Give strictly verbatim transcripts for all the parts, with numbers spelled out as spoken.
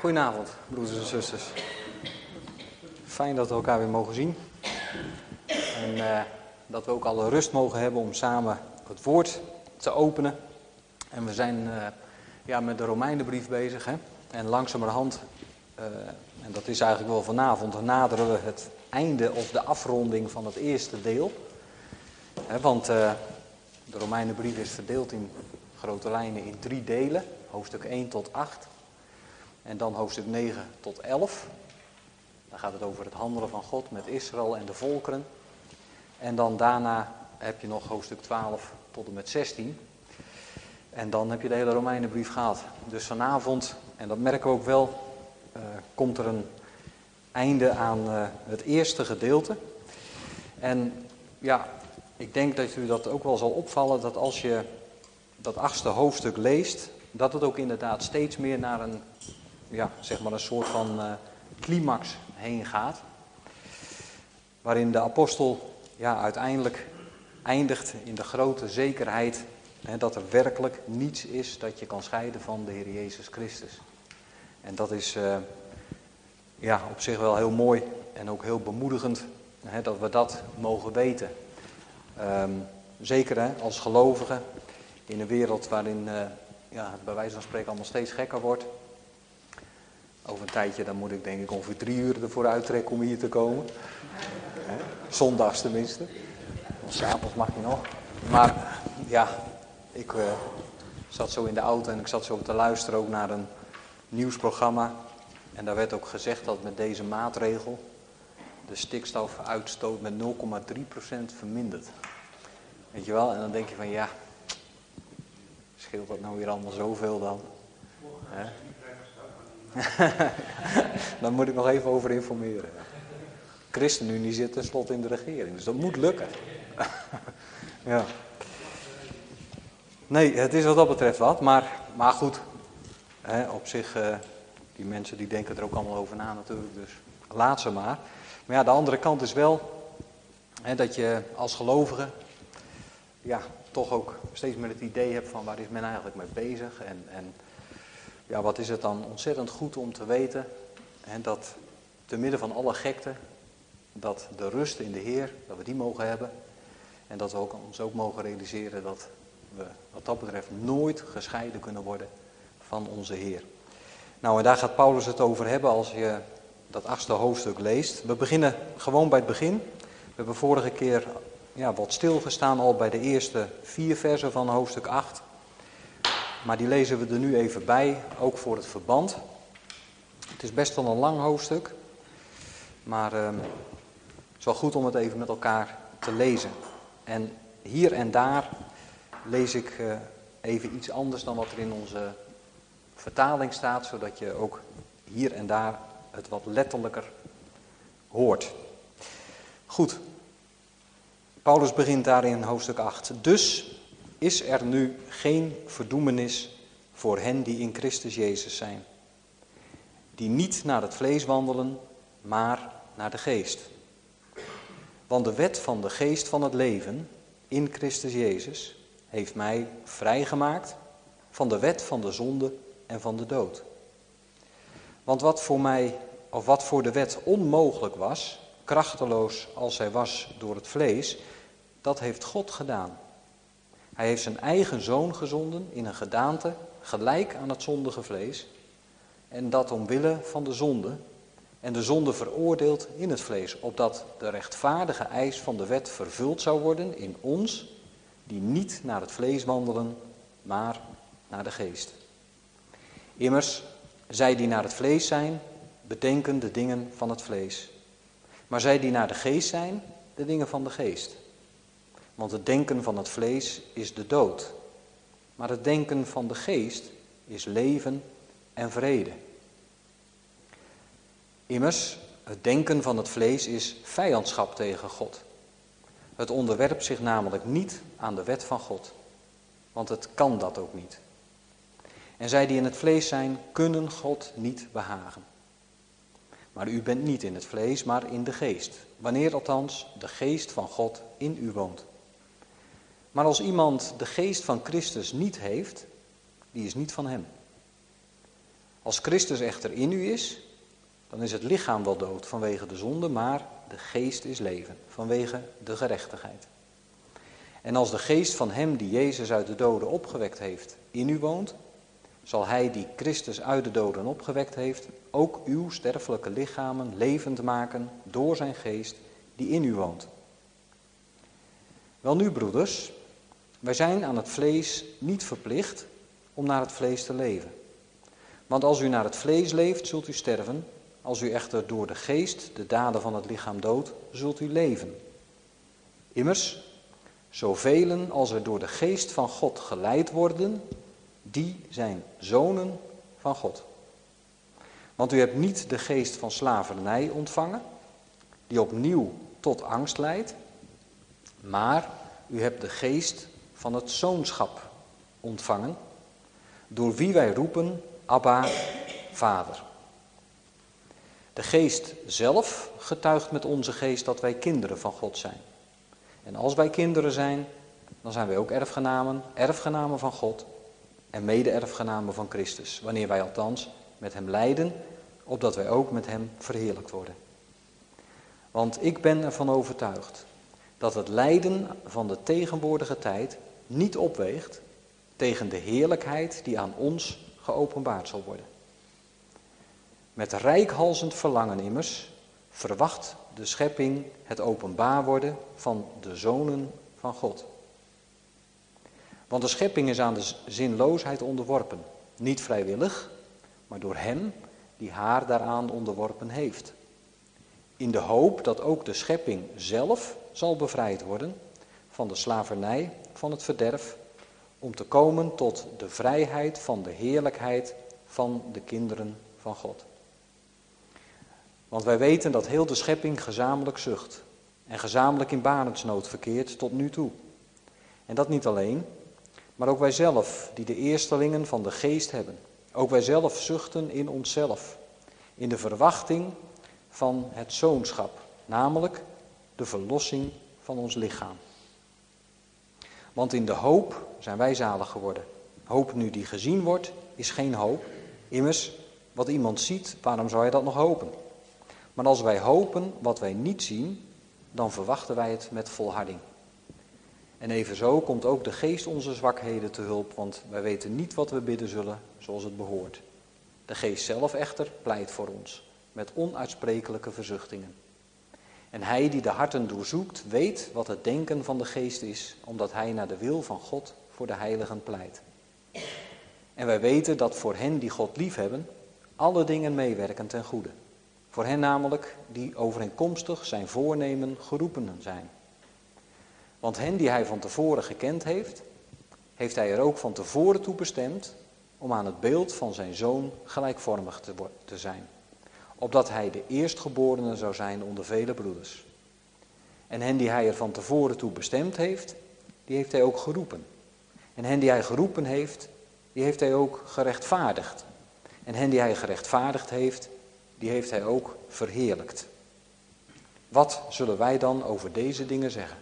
Goedenavond, broeders en zusters. Fijn dat we elkaar weer mogen zien. En uh, dat we ook alle rust mogen hebben om samen het woord te openen. En we zijn uh, ja, met de Romeinenbrief bezig. Hè? En langzamerhand, uh, en dat is eigenlijk wel vanavond, naderen we het einde of de afronding van het eerste deel. Hè, want uh, de Romeinenbrief is verdeeld in grote lijnen in drie delen. Hoofdstuk één tot acht. En dan hoofdstuk negen tot elf. Dan gaat het over het handelen van God met Israël en de volkeren. En dan daarna heb je nog hoofdstuk twaalf tot en met zestien. En dan heb je de hele Romeinenbrief gehad. Dus vanavond, en dat merken we ook wel, uh, komt er een einde aan uh, het eerste gedeelte. En ja, ik denk dat u dat ook wel zal opvallen, dat als je dat achtste hoofdstuk leest, dat het ook inderdaad steeds meer naar een, ja, zeg maar een soort van uh, climax heen gaat. Waarin de apostel ja, uiteindelijk eindigt in de grote zekerheid hè, dat er werkelijk niets is dat je kan scheiden van de Heer Jezus Christus. En dat is uh, ja, op zich wel heel mooi en ook heel bemoedigend hè, dat we dat mogen weten. Um, zeker hè, als gelovigen in een wereld waarin uh, ja, het bij wijze van spreken allemaal steeds gekker wordt. Over een tijdje dan moet ik denk ik ongeveer drie uur ervoor uittrekken om hier te komen. Hè? Zondags tenminste. S'avonds mag je nog. Maar ja, ik uh, zat zo in de auto en ik zat zo te luisteren ook naar een nieuwsprogramma. En daar werd ook gezegd dat met deze maatregel de stikstofuitstoot met nul komma drie procent vermindert. Weet je wel? En dan denk je van ja, scheelt dat nou weer allemaal zoveel dan? Hè? Daar moet ik nog even over informeren. ChristenUnie zit tenslotte in de regering, dus dat moet lukken. Ja. Nee, het is wat dat betreft wat, maar, maar goed. Hè, op zich, uh, die mensen die denken er ook allemaal over na natuurlijk, dus laat ze maar. Maar ja, de andere kant is wel hè, dat je als gelovige ja, toch ook steeds meer het idee hebt van waar is men eigenlijk mee bezig en... en ja, wat is het dan ontzettend goed om te weten hè, dat te midden van alle gekte, dat de rust in de Heer, dat we die mogen hebben. En dat we ook, ons ook mogen realiseren dat we wat dat betreft nooit gescheiden kunnen worden van onze Heer. Nou, en daar gaat Paulus het over hebben als je dat achtste hoofdstuk leest. We beginnen gewoon bij het begin. We hebben vorige keer ja, wat stilgestaan al bij de eerste vier versen van hoofdstuk acht. Maar die lezen we er nu even bij, ook voor het verband. Het is best wel een lang hoofdstuk, maar uh, het is wel goed om het even met elkaar te lezen. En hier en daar lees ik uh, even iets anders dan wat er in onze vertaling staat, zodat je ook hier en daar het wat letterlijker hoort. Goed, Paulus begint daar in hoofdstuk acht. Dus is er nu geen verdoemenis voor hen die in Christus Jezus zijn. Die niet naar het vlees wandelen, maar naar de geest. Want de wet van de geest van het leven in Christus Jezus heeft mij vrijgemaakt van de wet van de zonde en van de dood. Want wat voor mij, of wat voor de wet onmogelijk was, krachteloos als zij was door het vlees, dat heeft God gedaan. Hij heeft zijn eigen zoon gezonden in een gedaante gelijk aan het zondige vlees. En dat omwille van de zonde. En de zonde veroordeeld in het vlees. Opdat de rechtvaardige eis van de wet vervuld zou worden in ons. Die niet naar het vlees wandelen, maar naar de geest. Immers, zij die naar het vlees zijn, bedenken de dingen van het vlees. Maar zij die naar de geest zijn, de dingen van de geest. Want het denken van het vlees is de dood. Maar het denken van de geest is leven en vrede. Immers, het denken van het vlees is vijandschap tegen God. Het onderwerpt zich namelijk niet aan de wet van God. Want het kan dat ook niet. En zij die in het vlees zijn, kunnen God niet behagen. Maar u bent niet in het vlees, maar in de geest. Wanneer althans de geest van God in u woont. Maar als iemand de geest van Christus niet heeft, die is niet van hem. Als Christus echter in u is, dan is het lichaam wel dood vanwege de zonde, maar de geest is leven vanwege de gerechtigheid. En als de geest van hem die Jezus uit de doden opgewekt heeft in u woont, zal hij die Christus uit de doden opgewekt heeft, ook uw sterfelijke lichamen levend maken door zijn geest die in u woont. Welnu, broeders, wij zijn aan het vlees niet verplicht om naar het vlees te leven. Want als u naar het vlees leeft, zult u sterven. Als u echter door de geest de daden van het lichaam doodt, zult u leven. Immers, zoveel als er door de geest van God geleid worden, die zijn zonen van God. Want u hebt niet de geest van slavernij ontvangen, die opnieuw tot angst leidt, maar u hebt de geest van het zoonschap ontvangen, door wie wij roepen, Abba, Vader. De geest zelf getuigt met onze geest dat wij kinderen van God zijn. En als wij kinderen zijn, dan zijn wij ook erfgenamen, erfgenamen van God en mede-erfgenamen van Christus. Wanneer wij althans met hem lijden, opdat wij ook met hem verheerlijkt worden. Want ik ben ervan overtuigd dat het lijden van de tegenwoordige tijd niet opweegt tegen de heerlijkheid die aan ons geopenbaard zal worden. Met reikhalzend verlangen immers verwacht de schepping het openbaar worden van de zonen van God. Want de schepping is aan de zinloosheid onderworpen, niet vrijwillig, maar door hem die haar daaraan onderworpen heeft. In de hoop dat ook de schepping zelf zal bevrijd worden van de slavernij van het verderf, om te komen tot de vrijheid van de heerlijkheid van de kinderen van God. Want wij weten dat heel de schepping gezamenlijk zucht en gezamenlijk in barensnood verkeert tot nu toe. En dat niet alleen, maar ook wij zelf, die de eerstelingen van de geest hebben. Ook wij zelf zuchten in onszelf, in de verwachting van het zoonschap, namelijk de verlossing van ons lichaam. Want in de hoop zijn wij zalig geworden. Hoop nu die gezien wordt, is geen hoop. Immers, wat iemand ziet, waarom zou hij dat nog hopen? Maar als wij hopen wat wij niet zien, dan verwachten wij het met volharding. En evenzo komt ook de geest onze zwakheden te hulp, want wij weten niet wat we bidden zullen zoals het behoort. De geest zelf echter pleit voor ons, met onuitsprekelijke verzuchtingen. En hij die de harten doorzoekt, weet wat het denken van de geest is, omdat hij naar de wil van God voor de heiligen pleit. En wij weten dat voor hen die God liefhebben, alle dingen meewerken ten goede. Voor hen namelijk die overeenkomstig zijn voornemen geroepenen zijn. Want hen die hij van tevoren gekend heeft, heeft hij er ook van tevoren toe bestemd om aan het beeld van zijn zoon gelijkvormig te, te zijn. Opdat hij de eerstgeborene zou zijn onder vele broeders. En hen die hij er van tevoren toe bestemd heeft, die heeft hij ook geroepen. En hen die hij geroepen heeft, die heeft hij ook gerechtvaardigd. En hen die hij gerechtvaardigd heeft, die heeft hij ook verheerlijkt. Wat zullen wij dan over deze dingen zeggen?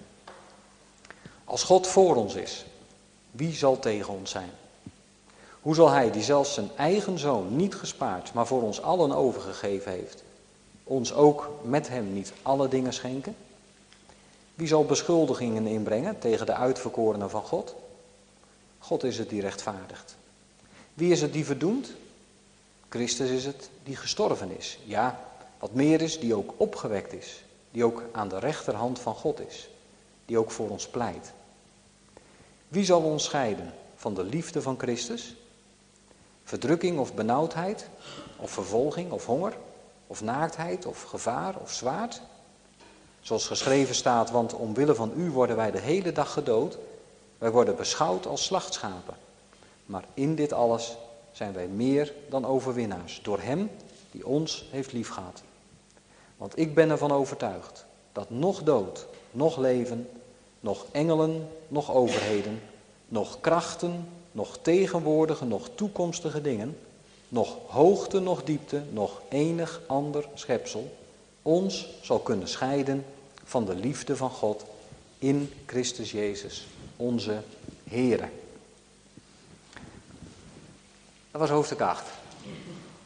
Als God voor ons is, wie zal tegen ons zijn? Hoe zal hij, die zelfs zijn eigen zoon niet gespaard, maar voor ons allen overgegeven heeft, ons ook met hem niet alle dingen schenken? Wie zal beschuldigingen inbrengen tegen de uitverkorenen van God? God is het die rechtvaardigt. Wie is het die verdoemt? Christus is het die gestorven is. Ja, wat meer is, die ook opgewekt is. Die ook aan de rechterhand van God is. Die ook voor ons pleit. Wie zal ons scheiden van de liefde van Christus? Verdrukking of benauwdheid? Of vervolging of honger? Of naaktheid of gevaar of zwaard? Zoals geschreven staat, want omwille van u worden wij de hele dag gedood. Wij worden beschouwd als slachtschapen. Maar in dit alles zijn wij meer dan overwinnaars, door hem die ons heeft liefgehad. Want ik ben ervan overtuigd dat nog dood, nog leven, nog engelen, nog overheden, nog krachten, nog tegenwoordige, nog toekomstige dingen, nog hoogte, nog diepte, nog enig ander schepsel ons zal kunnen scheiden van de liefde van God in Christus Jezus, onze Heere. Dat was hoofdstuk acht.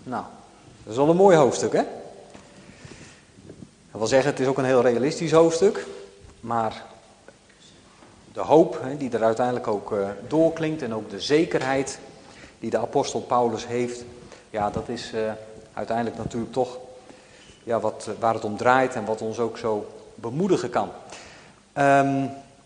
Nou, dat is wel een mooi hoofdstuk, hè? Dat wil zeggen, het is ook een heel realistisch hoofdstuk, maar de hoop hè, die er uiteindelijk ook uh, doorklinkt en ook de zekerheid die de apostel Paulus heeft, ja, dat is uh, uiteindelijk natuurlijk toch ja, wat, uh, waar het om draait en wat ons ook zo bemoedigen kan. Um,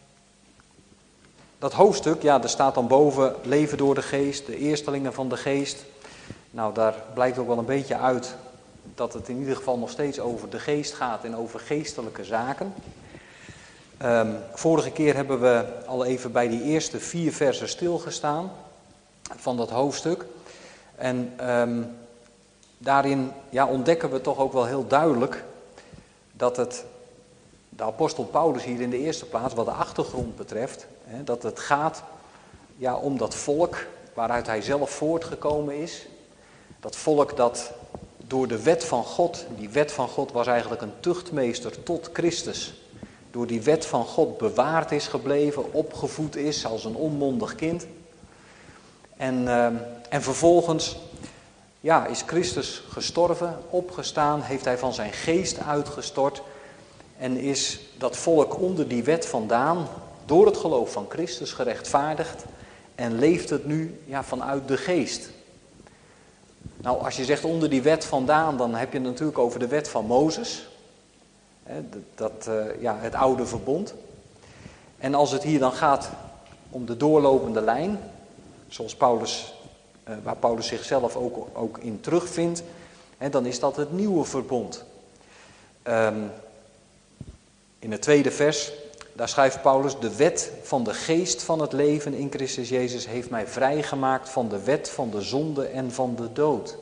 dat hoofdstuk, ja, er staat dan boven leven door de geest, de eerstelingen van de geest. Nou, daar blijkt ook wel een beetje uit dat het in ieder geval nog steeds over de geest gaat en over geestelijke zaken. Um, vorige keer hebben we al even bij die eerste vier versen stilgestaan van dat hoofdstuk. En um, daarin ja, ontdekken we toch ook wel heel duidelijk dat het, de apostel Paulus hier in de eerste plaats, wat de achtergrond betreft, hè, dat het gaat ja, om dat volk waaruit hij zelf voortgekomen is. Dat volk dat door de wet van God, die wet van God was eigenlijk een tuchtmeester tot Christus, door die wet van God bewaard is gebleven, opgevoed is als een onmondig kind. En, uh, en vervolgens ja, is Christus gestorven, opgestaan, heeft hij van zijn geest uitgestort en is dat volk onder die wet vandaan door het geloof van Christus gerechtvaardigd en leeft het nu ja, vanuit de geest. Nou, als je zegt onder die wet vandaan, dan heb je het natuurlijk over de wet van Mozes. Hè, dat, uh, ja, het oude verbond. En als het hier dan gaat om de doorlopende lijn, zoals Paulus, uh, waar Paulus zichzelf ook, ook in terugvindt, hè, dan is dat het nieuwe verbond. Um, in het tweede vers, daar schrijft Paulus, de wet van de geest van het leven in Christus Jezus heeft mij vrijgemaakt van de wet van de zonde en van de dood.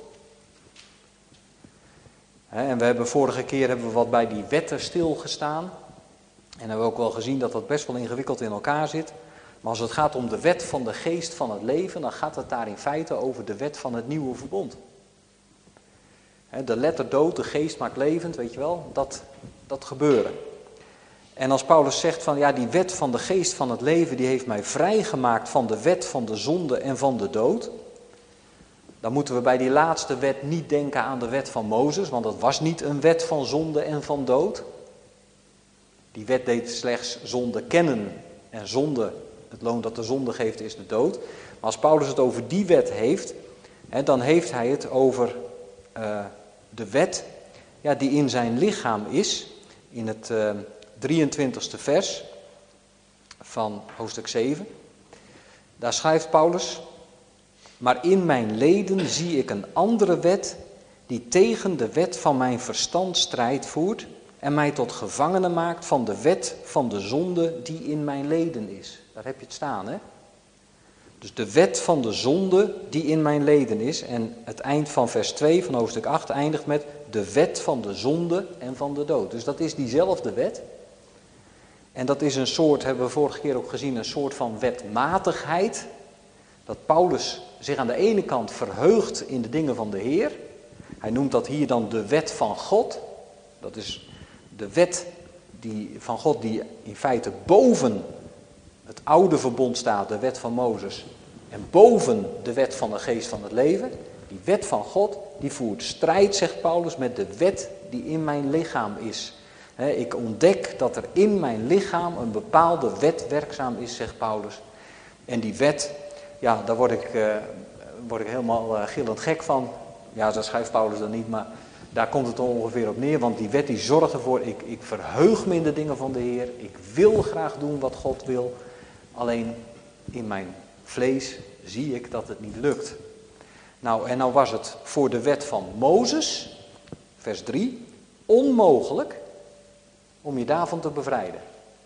En we hebben vorige keer hebben we wat bij die wetten stilgestaan. En hebben we ook wel gezien dat dat best wel ingewikkeld in elkaar zit. Maar als het gaat om de wet van de geest van het leven, dan gaat het daar in feite over de wet van het nieuwe verbond. De letter dood, de geest maakt levend, weet je wel, dat, dat gebeuren. En als Paulus zegt van ja, die wet van de geest van het leven, die heeft mij vrijgemaakt van de wet van de zonde en van de dood. Dan moeten we bij die laatste wet niet denken aan de wet van Mozes, want dat was niet een wet van zonde en van dood. Die wet deed slechts zonde kennen en zonde, het loon dat de zonde geeft is de dood. Maar als Paulus het over die wet heeft, hè, dan heeft hij het over uh, de wet ja, die in zijn lichaam is, in het uh, drieëntwintigste vers van hoofdstuk zeven. Daar schrijft Paulus, maar in mijn leden zie ik een andere wet die tegen de wet van mijn verstand strijd voert en mij tot gevangene maakt van de wet van de zonde die in mijn leden is. Daar heb je het staan, hè? Dus de wet van de zonde die in mijn leden is. En het eind van vers twee van hoofdstuk acht eindigt met de wet van de zonde en van de dood. Dus dat is diezelfde wet. En dat is een soort, hebben we vorige keer ook gezien, een soort van wetmatigheid. Dat Paulus zich aan de ene kant verheugt in de dingen van de Heer. Hij noemt dat hier dan de wet van God. Dat is de wet die, van God die in feite boven het oude verbond staat, de wet van Mozes. En boven de wet van de geest van het leven. Die wet van God, die voert strijd, zegt Paulus, met de wet die in mijn lichaam is. He, ik ontdek dat er in mijn lichaam een bepaalde wet werkzaam is, zegt Paulus. En die wet, ja, daar word ik, uh, word ik helemaal uh, gillend gek van. Ja, dat schrijft Paulus dan niet, maar daar komt het ongeveer op neer. Want die wet die zorgt ervoor, ik, ik verheug me in de dingen van de Heer. Ik wil graag doen wat God wil. Alleen in mijn vlees zie ik dat het niet lukt. Nou, en nou was het voor de wet van Mozes, vers drie, onmogelijk om je daarvan te bevrijden.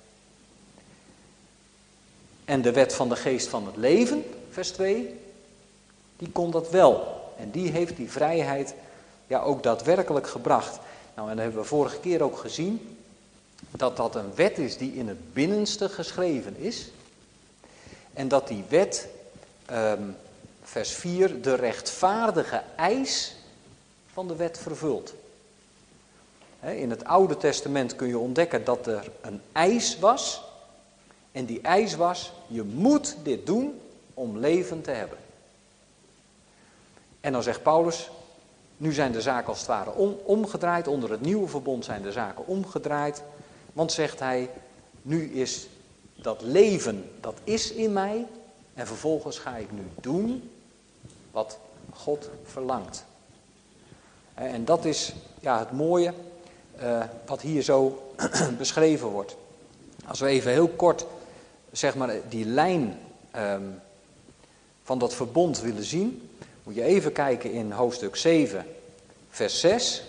En de wet van de geest van het leven, vers twee, die kon dat wel. En die heeft die vrijheid ja ook daadwerkelijk gebracht. Nou, en dat hebben we vorige keer ook gezien, dat dat een wet is die in het binnenste geschreven is. En dat die wet, um, vers vier, de rechtvaardige eis van de wet vervult. In het Oude Testament kun je ontdekken dat er een eis was. En die eis was, je moet dit doen om leven te hebben. En dan zegt Paulus, Nu zijn de zaken als het ware om, omgedraaid. Onder het nieuwe verbond zijn de zaken omgedraaid. Want zegt hij, nu is dat leven, dat is in mij. En vervolgens ga ik nu doen wat God verlangt. En dat is ja, het mooie uh, wat hier zo beschreven wordt. Als we even heel kort zeg maar, die lijn um, van dat verbond willen zien, moet je even kijken in hoofdstuk zeven, vers zes.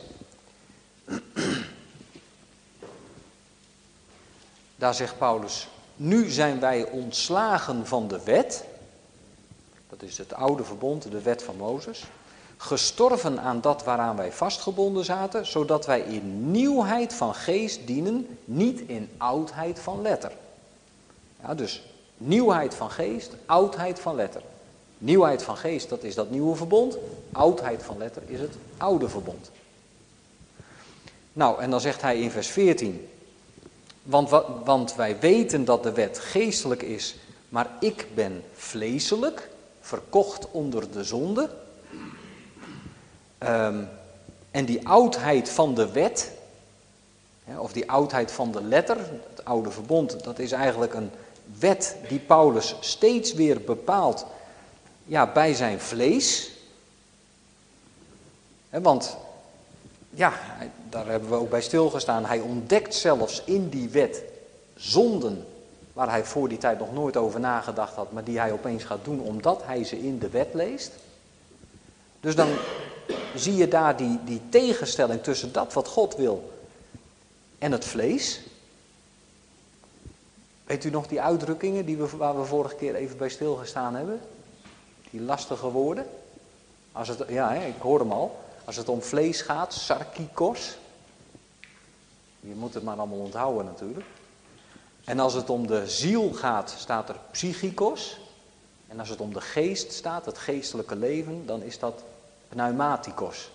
Daar zegt Paulus, nu zijn wij ontslagen van de wet. Dat is het oude verbond, de wet van Mozes. Gestorven aan dat waaraan wij vastgebonden zaten, zodat wij in nieuwheid van geest dienen, niet in oudheid van letter. Ja, dus nieuwheid van geest, oudheid van letter. Nieuwheid van geest, dat is dat nieuwe verbond. Oudheid van letter is het oude verbond. Nou, en dan zegt hij in vers veertien. Want, want wij weten dat de wet geestelijk is, maar ik ben vleeselijk, verkocht onder de zonde. Um, en die oudheid van de wet, of die oudheid van de letter, het oude verbond, dat is eigenlijk een wet die Paulus steeds weer bepaalt ja, bij zijn vlees. He, want, ja, daar hebben we ook bij stilgestaan, hij ontdekt zelfs in die wet zonden waar hij voor die tijd nog nooit over nagedacht had, maar die hij opeens gaat doen omdat hij ze in de wet leest. Dus dan zie je daar die, die tegenstelling tussen dat wat God wil en het vlees. Weet u nog die uitdrukkingen die we, waar we vorige keer even bij stilgestaan hebben? Die lastige woorden. Als het, ja, hè, ik hoor hem al. Als het om vlees gaat, sarkikos. Je moet het maar allemaal onthouden natuurlijk. En als het om de ziel gaat, staat er psychikos. En als het om de geest staat, het geestelijke leven, dan is dat pneumatikos.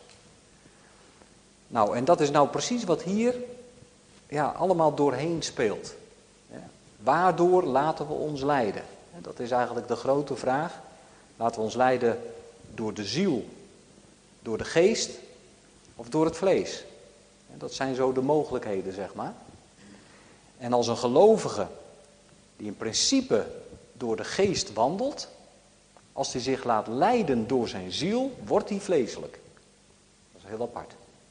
Nou, en dat is nou precies wat hier ja, allemaal doorheen speelt. Ja. Waardoor laten we ons leiden? Dat is eigenlijk de grote vraag. Laten we ons leiden door de ziel, door de geest of door het vlees? Dat zijn zo de mogelijkheden, zeg maar. En als een gelovige die in principe door de geest wandelt, als hij zich laat leiden door zijn ziel, wordt hij vleeselijk. Dat is heel apart.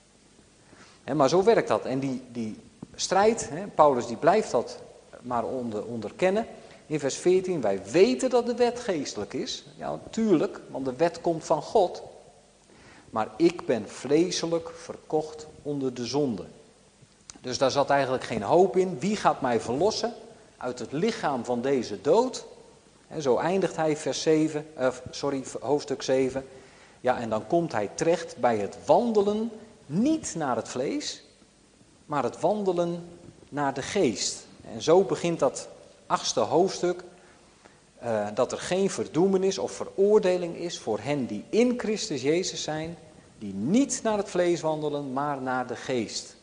He, maar zo werkt dat. En die, die strijd, he, Paulus die blijft dat maar onder, onderkennen. In vers veertien, wij weten dat de wet geestelijk is. Ja, natuurlijk, want de wet komt van God. Maar ik ben vleeselijk verkocht onder de zonde. Dus daar zat eigenlijk geen hoop in. Wie gaat mij verlossen uit het lichaam van deze dood? En zo eindigt hij vers zeven, uh, sorry, hoofdstuk zeven. Ja, en dan komt hij terecht bij het wandelen, niet naar het vlees, maar het wandelen naar de geest. En zo begint dat achtste hoofdstuk, uh, dat er geen verdoemenis of veroordeling is voor hen die in Christus Jezus zijn, die niet naar het vlees wandelen, maar naar de geest.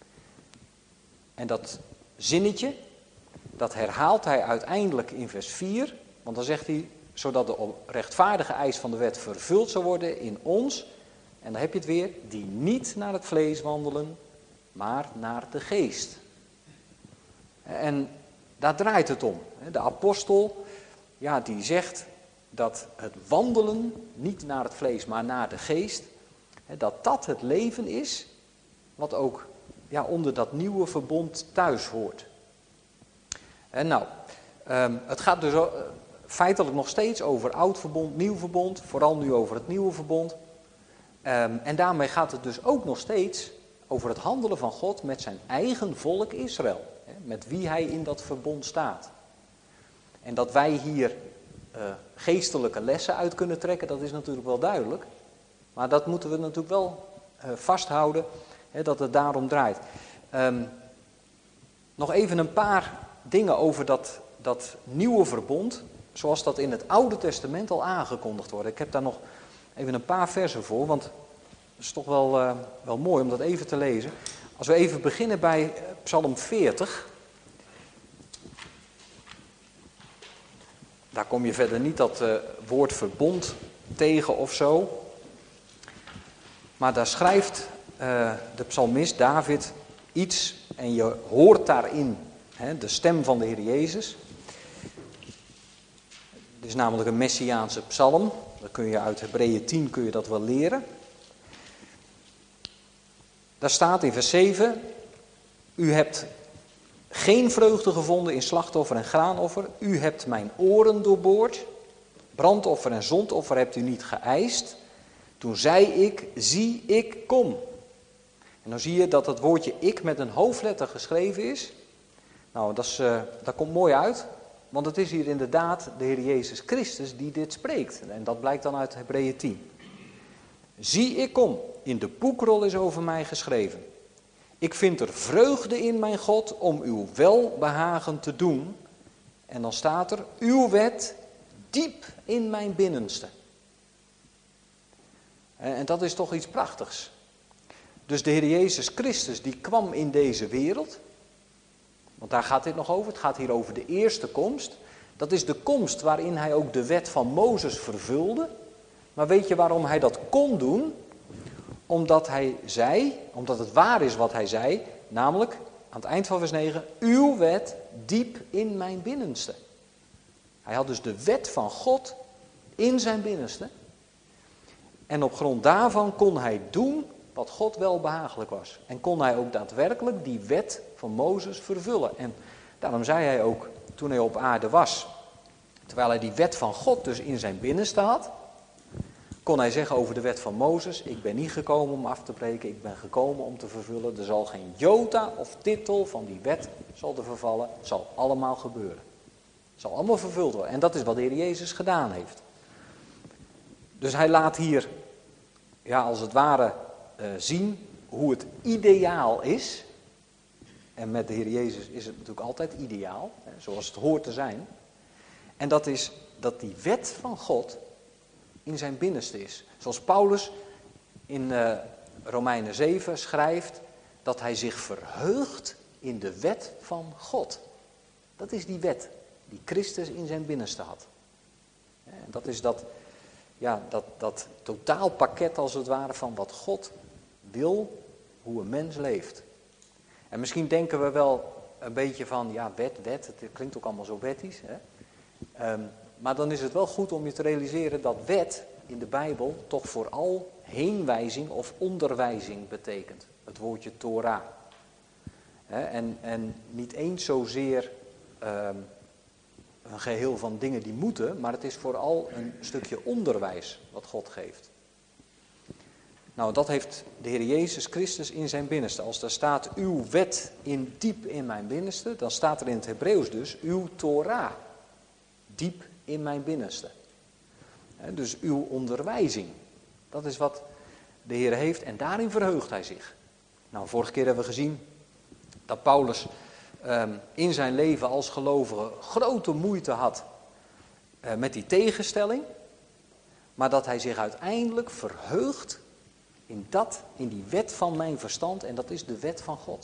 En dat zinnetje, dat herhaalt hij uiteindelijk in vers vier, want dan zegt hij, zodat de rechtvaardige eis van de wet vervuld zou worden in ons, en dan heb je het weer, die niet naar het vlees wandelen, maar naar de geest. En daar draait het om. De apostel, ja, die zegt dat het wandelen, niet naar het vlees, maar naar de geest, dat dat het leven is, wat ook ja, onder dat nieuwe verbond thuis hoort. En nou, um, het gaat dus uh, feitelijk nog steeds over oud verbond, nieuw verbond, vooral nu over het nieuwe verbond. Um, en daarmee gaat het dus ook nog steeds over het handelen van God met zijn eigen volk Israël. Hè, met wie hij in dat verbond staat. En dat wij hier uh, geestelijke lessen uit kunnen trekken, dat is natuurlijk wel duidelijk. Maar dat moeten we natuurlijk wel uh, vasthouden, hè, dat het daarom draait. Um, nog even een paar dingen over dat, dat nieuwe verbond, zoals dat in het Oude Testament al aangekondigd wordt. Ik heb daar nog even een paar versen voor, want het is toch wel, uh, wel mooi om dat even te lezen. Als we even beginnen bij Psalm veertig. Daar kom je verder niet dat uh, woord verbond tegen of zo. Maar daar schrijft uh, de psalmist David iets en je hoort daarin hè, de stem van de Heer Jezus. Het is namelijk een Messiaanse psalm. Dat kun je uit Hebreeën tien kun je dat wel leren. Daar staat in vers zeven: U hebt geen vreugde gevonden in slachtoffer en graanoffer. U hebt mijn oren doorboord. Brandoffer en zondoffer hebt u niet geëist. Toen zei ik, zie ik kom. En dan zie je dat het woordje ik met een hoofdletter geschreven is. Nou, dat, is, uh, dat komt mooi uit. Want het is hier inderdaad de Heer Jezus Christus die dit spreekt. En dat blijkt dan uit Hebreeën tien. Zie ik kom, in de boekrol is over mij geschreven. Ik vind er vreugde in mijn God om uw welbehagen te doen. En dan staat er, uw wet diep in mijn binnenste. En dat is toch iets prachtigs. Dus de Heer Jezus Christus die kwam in deze wereld. Want daar gaat dit nog over. Het gaat hier over de eerste komst. Dat is de komst waarin hij ook de wet van Mozes vervulde. Maar weet je waarom hij dat kon doen? Omdat hij zei, omdat het waar is wat hij zei, namelijk aan het eind van vers negen, uw wet diep in mijn binnenste. Hij had dus de wet van God in zijn binnenste. En op grond daarvan kon hij doen wat God wel behagelijk was. En kon hij ook daadwerkelijk die wet van Mozes vervullen. En daarom zei hij ook, toen hij op aarde was, terwijl hij die wet van God dus in zijn binnenste had, kon hij zeggen over de wet van Mozes, ik ben niet gekomen om af te breken, ik ben gekomen om te vervullen. Er zal geen jota of titel van die wet zal er vervallen, het zal allemaal gebeuren. Het zal allemaal vervuld worden. En dat is wat de Heer Jezus gedaan heeft. Dus hij laat hier, ja, als het ware, uh, zien hoe het ideaal is. En met de Heer Jezus is het natuurlijk altijd ideaal, hè, zoals het hoort te zijn. En dat is dat die wet van God in zijn binnenste is. Zoals Paulus in uh, Romeinen zeven schrijft dat hij zich verheugt in de wet van God. Dat is die wet die Christus in zijn binnenste had. En dat is dat, ja, dat, dat totaalpakket als het ware van wat God wil, hoe een mens leeft. En misschien denken we wel een beetje van, ja, wet, wet, het klinkt ook allemaal zo wettisch. Hè? Um, maar dan is het wel goed om je te realiseren dat wet in de Bijbel toch vooral heenwijzing of onderwijzing betekent. Het woordje Torah. Hè? En, en niet eens zozeer um, een geheel van dingen die moeten, maar het is vooral een stukje onderwijs wat God geeft. Nou, dat heeft de Heer Jezus Christus in zijn binnenste. Als daar staat, uw wet in diep in mijn binnenste, dan staat er in het Hebreeuws dus, uw Torah, diep in mijn binnenste. He, dus uw onderwijzing, dat is wat de Heer heeft en daarin verheugt hij zich. Nou, vorige keer hebben we gezien dat Paulus um, in zijn leven als gelovige grote moeite had uh, met die tegenstelling, maar dat hij zich uiteindelijk verheugt in dat, in die wet van mijn verstand, en dat is de wet van God.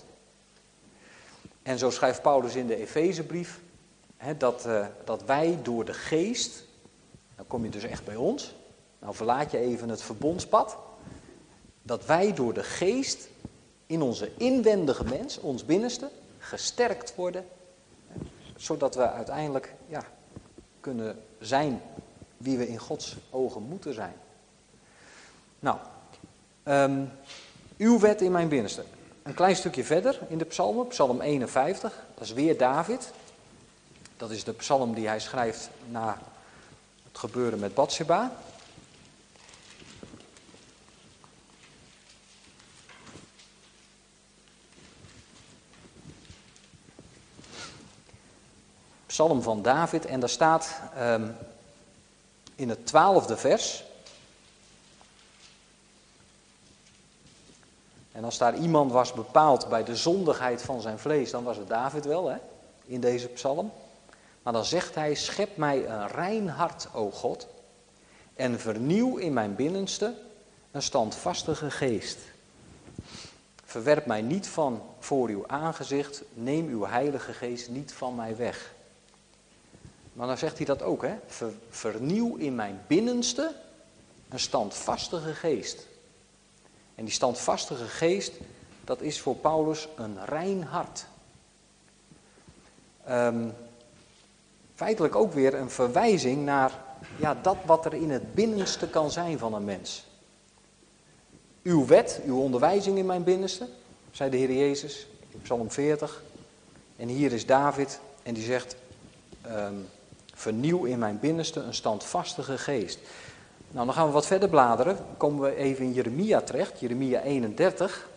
En zo schrijft Paulus in de Efezebrief, hè, dat, uh, dat wij door de geest, dan kom je dus echt bij ons, nou verlaat je even het verbondspad, dat wij door de geest in onze inwendige mens, ons binnenste, gesterkt worden, hè, zodat we uiteindelijk ja, kunnen zijn wie we in Gods ogen moeten zijn. Nou, Um, uw wet in mijn binnenste. Een klein stukje verder in de psalmen, psalm eenenvijftig, dat is weer David. Dat is de psalm die hij schrijft na het gebeuren met Batsheba. Psalm van David en daar staat um, in het twaalfde vers. En als daar iemand was bepaald bij de zondigheid van zijn vlees, dan was het David wel, hè, in deze psalm. Maar dan zegt hij, schep mij een rein hart, o God, en vernieuw in mijn binnenste een standvastige geest. Verwerp mij niet van voor uw aangezicht, neem uw heilige geest niet van mij weg. Maar dan zegt hij dat ook, hè, Ver, vernieuw in mijn binnenste een standvastige geest. En die standvastige geest, dat is voor Paulus een rein hart. Um, feitelijk ook weer een verwijzing naar ja, dat wat er in het binnenste kan zijn van een mens. Uw wet, uw onderwijzing in mijn binnenste, zei de Heer Jezus in Psalm veertig. En hier is David en die zegt, um, vernieuw in mijn binnenste een standvastige geest. Nou, dan gaan we wat verder bladeren. Dan komen we even in Jeremia terecht, Jeremia eenendertig.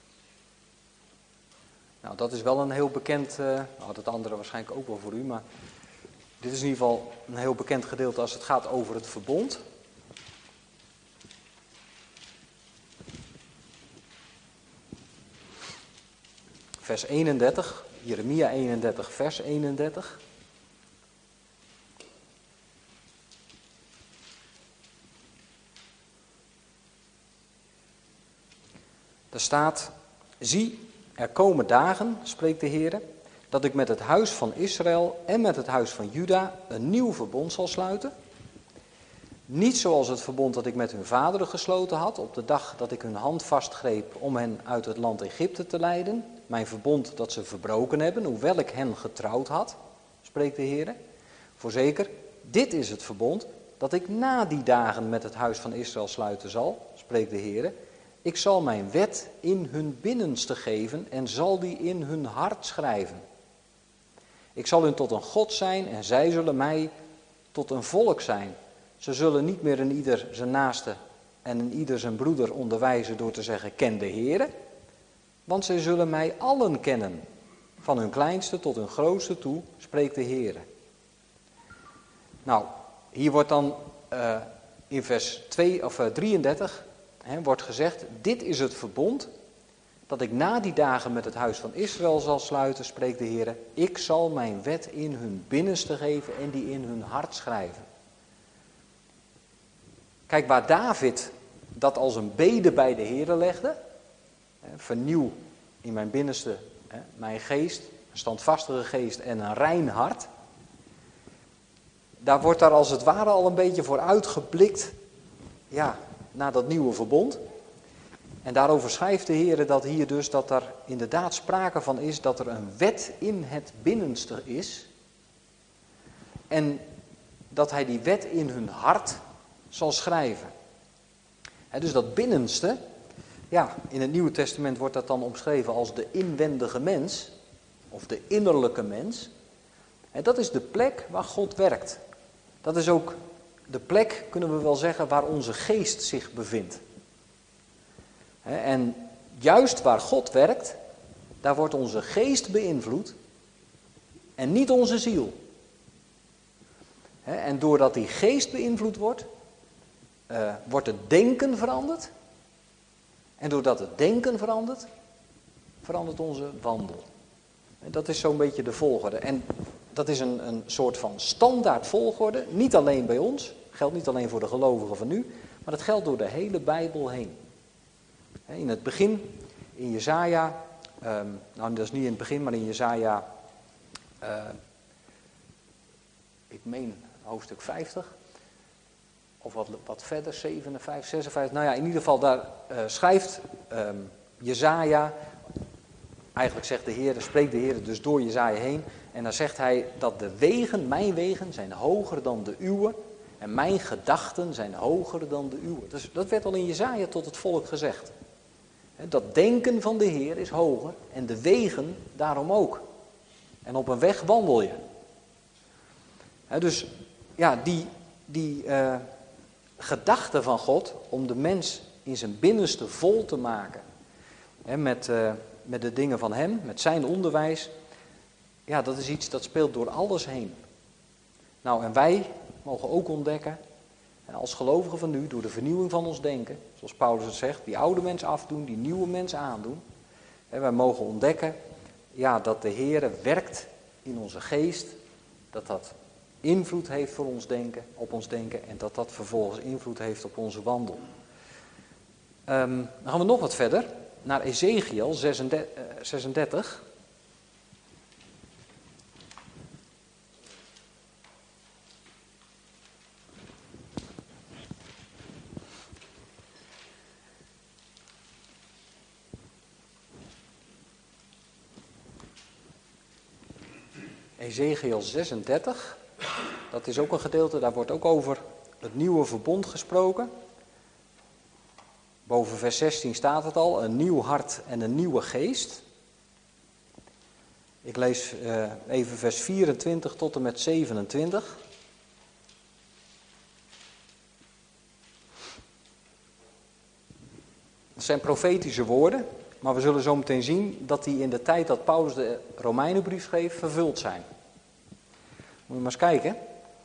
Nou, dat is wel een heel bekend, uh, nou, dat andere waarschijnlijk ook wel voor u, maar dit is in ieder geval een heel bekend gedeelte als het gaat over het verbond. Vers eenendertig, Jeremia eenendertig, vers eenendertig. Daar staat, zie, er komen dagen, spreekt de Heer, dat ik met het huis van Israël en met het huis van Juda een nieuw verbond zal sluiten. Niet zoals het verbond dat ik met hun vaderen gesloten had, op de dag dat ik hun hand vastgreep om hen uit het land Egypte te leiden. Mijn verbond dat ze verbroken hebben, hoewel ik hen getrouwd had, spreekt de Heer. Voorzeker, dit is het verbond dat ik na die dagen met het huis van Israël sluiten zal, spreekt de Heer. Ik zal mijn wet in hun binnenste geven en zal die in hun hart schrijven. Ik zal hun tot een God zijn en zij zullen mij tot een volk zijn. Ze zullen niet meer een ieder zijn naaste en een ieder zijn broeder onderwijzen door te zeggen, ken de Heere. Want zij zullen mij allen kennen, van hun kleinste tot hun grootste toe, spreekt de Heere. Nou, hier wordt dan uh, in vers twee, of, uh, drieëndertig he, wordt gezegd, dit is het verbond dat ik na die dagen met het huis van Israël zal sluiten, spreekt de Heere. Ik zal mijn wet in hun binnenste geven en die in hun hart schrijven. Kijk, waar David dat als een bede bij de Heere legde, vernieuw in mijn binnenste mijn geest, een standvastige geest en een rein hart. Daar wordt daar als het ware al een beetje voor uitgeblikt, ja, naar dat nieuwe verbond. En daarover schrijft de Heer dat hier dus dat er inderdaad sprake van is dat er een wet in het binnenste is. En dat hij die wet in hun hart zal schrijven. He, dus dat binnenste, ja, in het Nieuwe Testament wordt dat dan omschreven als de inwendige mens, of de innerlijke mens. En dat is de plek waar God werkt. Dat is ook de plek, kunnen we wel zeggen, waar onze geest zich bevindt. He, en juist waar God werkt, daar wordt onze geest beïnvloed en niet onze ziel. He, en doordat die geest beïnvloed wordt, uh, wordt het denken veranderd. En doordat het denken verandert, verandert onze wandel. En dat is zo'n beetje de volgorde. En dat is een, een soort van standaard volgorde. Niet alleen bij ons, geldt niet alleen voor de gelovigen van nu, maar dat geldt door de hele Bijbel heen. In het begin, in Jesaja, um, nou dat is niet in het begin, maar in Jesaja, uh, ik meen hoofdstuk vijftig, of wat, wat verder, zevenenvijftig, zesenvijftig, nou ja, in ieder geval daar uh, schrijft um, Jesaja, eigenlijk zegt de Heer, spreekt de Heer dus door Jesaja heen, en dan zegt hij dat de wegen, mijn wegen, zijn hoger dan de uwe, en mijn gedachten zijn hoger dan de uwe. Dus dat werd al in Jesaja tot het volk gezegd. Dat denken van de Heer is hoger en de wegen daarom ook. En op een weg wandel je. He, dus ja, die, die uh, gedachte van God om de mens in zijn binnenste vol te maken. He, met, uh, met de dingen van hem, met zijn onderwijs. Ja, dat is iets dat speelt door alles heen. Nou, en wij mogen ook ontdekken, als gelovigen van nu, door de vernieuwing van ons denken, zoals Paulus het zegt, die oude mens afdoen, die nieuwe mens aandoen. En wij mogen ontdekken, ja, dat de Heer werkt in onze geest, dat dat invloed heeft voor ons denken, op ons denken en dat dat vervolgens invloed heeft op onze wandel. Um, dan gaan we nog wat verder, naar Ezekiel zesendertig. Ezechiel zesendertig, dat is ook een gedeelte, daar wordt ook over het nieuwe verbond gesproken. Boven vers zestien staat het al, een nieuw hart en een nieuwe geest. Ik lees uh, even vers vierentwintig tot en met zevenentwintig. Het zijn profetische woorden, maar we zullen zo meteen zien dat die in de tijd dat Paulus de Romeinenbrief schreef vervuld zijn. Moet je maar eens kijken.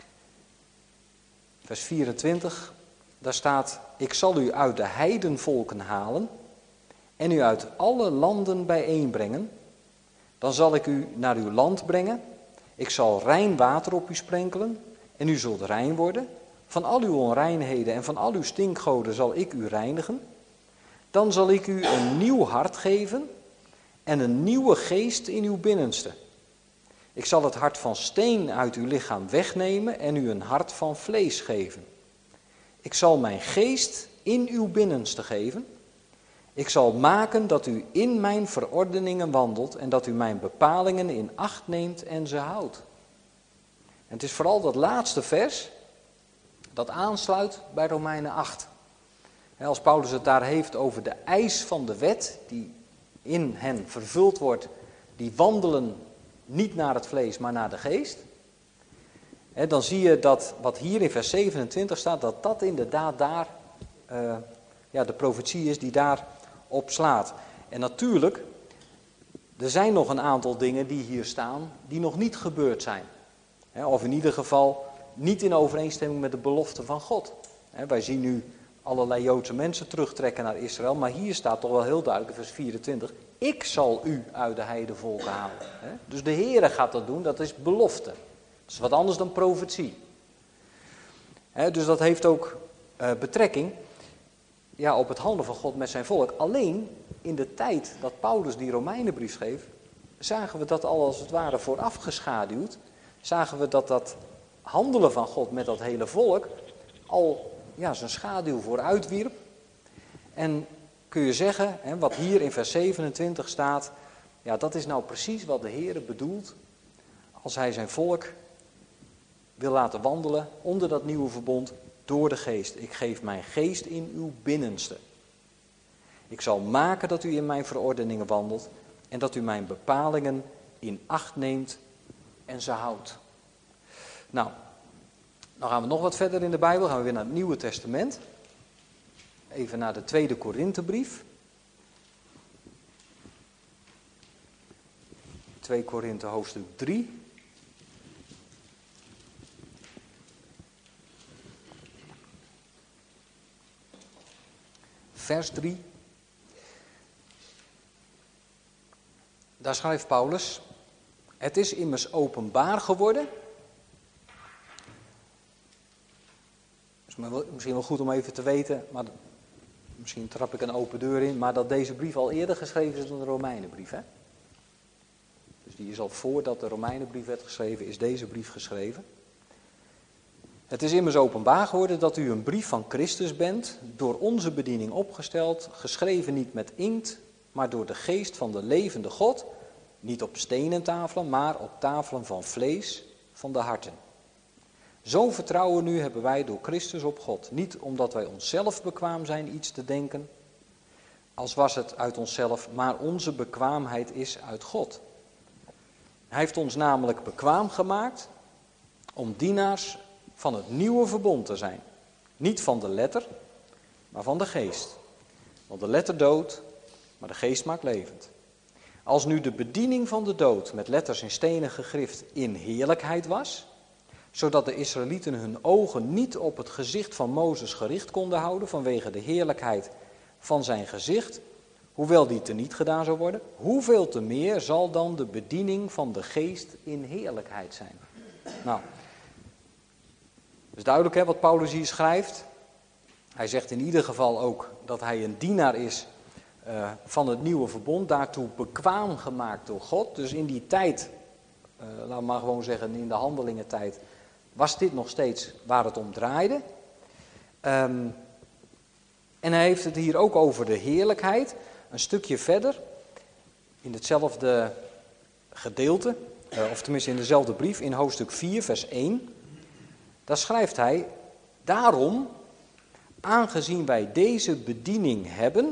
Vers vierentwintig, daar staat: ik zal u uit de heidenvolken halen en u uit alle landen bijeenbrengen. Dan zal ik u naar uw land brengen. Ik zal rein water op u sprenkelen en u zult rein worden. Van al uw onreinheden en van al uw stinkgoden zal ik u reinigen. Dan zal ik u een nieuw hart geven en een nieuwe geest in uw binnenste. Ik zal het hart van steen uit uw lichaam wegnemen en u een hart van vlees geven. Ik zal mijn geest in uw binnenste geven. Ik zal maken dat u in mijn verordeningen wandelt en dat u mijn bepalingen in acht neemt en ze houdt. En het is vooral dat laatste vers dat aansluit bij Romeinen acht. Als Paulus het daar heeft over de eis van de wet die in hen vervuld wordt, die wandelen niet naar het vlees, maar naar de geest. Dan zie je dat wat hier in vers zevenentwintig staat, dat dat inderdaad daar uh, ja, de profetie is die daarop slaat. En natuurlijk, er zijn nog een aantal dingen die hier staan die nog niet gebeurd zijn. Of in ieder geval niet in overeenstemming met de belofte van God. Wij zien nu allerlei Joodse mensen terugtrekken naar Israël, maar hier staat toch wel heel duidelijk in vers vierentwintig, ik zal u uit de heidenvolken halen. Dus de Heere gaat dat doen, dat is belofte. Dat is wat anders dan profetie. Dus dat heeft ook uh, betrekking ja, op het handelen van God met zijn volk. Alleen in de tijd dat Paulus die Romeinenbrief schreef, zagen we dat al als het ware vooraf geschaduwd. Zagen we dat dat handelen van God met dat hele volk al ja, zijn schaduw vooruit wierp. En kun je zeggen, hè, wat hier in vers zevenentwintig staat, ja, dat is nou precies wat de Heere bedoelt als hij zijn volk wil laten wandelen onder dat nieuwe verbond door de geest. Ik geef mijn geest in uw binnenste. Ik zal maken dat u in mijn verordeningen wandelt en dat u mijn bepalingen in acht neemt en ze houdt. Nou, dan gaan we nog wat verder in de Bijbel, gaan we weer naar het Nieuwe Testament. Even naar de tweede Korinthebrief. twee Korinthe hoofdstuk drie. Vers drie. Daar schrijft Paulus: het is immers openbaar geworden. Misschien wel goed om even te weten, maar misschien trap ik een open deur in, maar dat deze brief al eerder geschreven is dan de Romeinenbrief. Hè? Dus die is al voordat de Romeinenbrief werd geschreven, is deze brief geschreven. Het is immers openbaar geworden dat u een brief van Christus bent, door onze bediening opgesteld, geschreven niet met inkt, maar door de geest van de levende God, niet op stenen tafelen, maar op tafelen van vlees van de harten. Zo'n vertrouwen nu hebben wij door Christus op God. Niet omdat wij onszelf bekwaam zijn iets te denken, als was het uit onszelf, maar onze bekwaamheid is uit God. Hij heeft ons namelijk bekwaam gemaakt om dienaars van het nieuwe verbond te zijn. Niet van de letter, maar van de geest. Want de letter doodt, maar de geest maakt levend. Als nu de bediening van de dood met letters in stenen gegrift in heerlijkheid was, zodat de Israëlieten hun ogen niet op het gezicht van Mozes gericht konden houden vanwege de heerlijkheid van zijn gezicht, hoewel die teniet gedaan zou worden, hoeveel te meer zal dan de bediening van de geest in heerlijkheid zijn? Nou, het is duidelijk hè, wat Paulus hier schrijft. Hij zegt in ieder geval ook dat hij een dienaar is uh, van het nieuwe verbond, daartoe bekwaam gemaakt door God. Dus in die tijd, uh, laten we maar gewoon zeggen in de handelingentijd, was dit nog steeds waar het om draaide. Um, en hij heeft het hier ook over de heerlijkheid. Een stukje verder, in hetzelfde gedeelte, of tenminste in dezelfde brief, in hoofdstuk vier, vers één, daar schrijft hij: daarom, aangezien wij deze bediening hebben,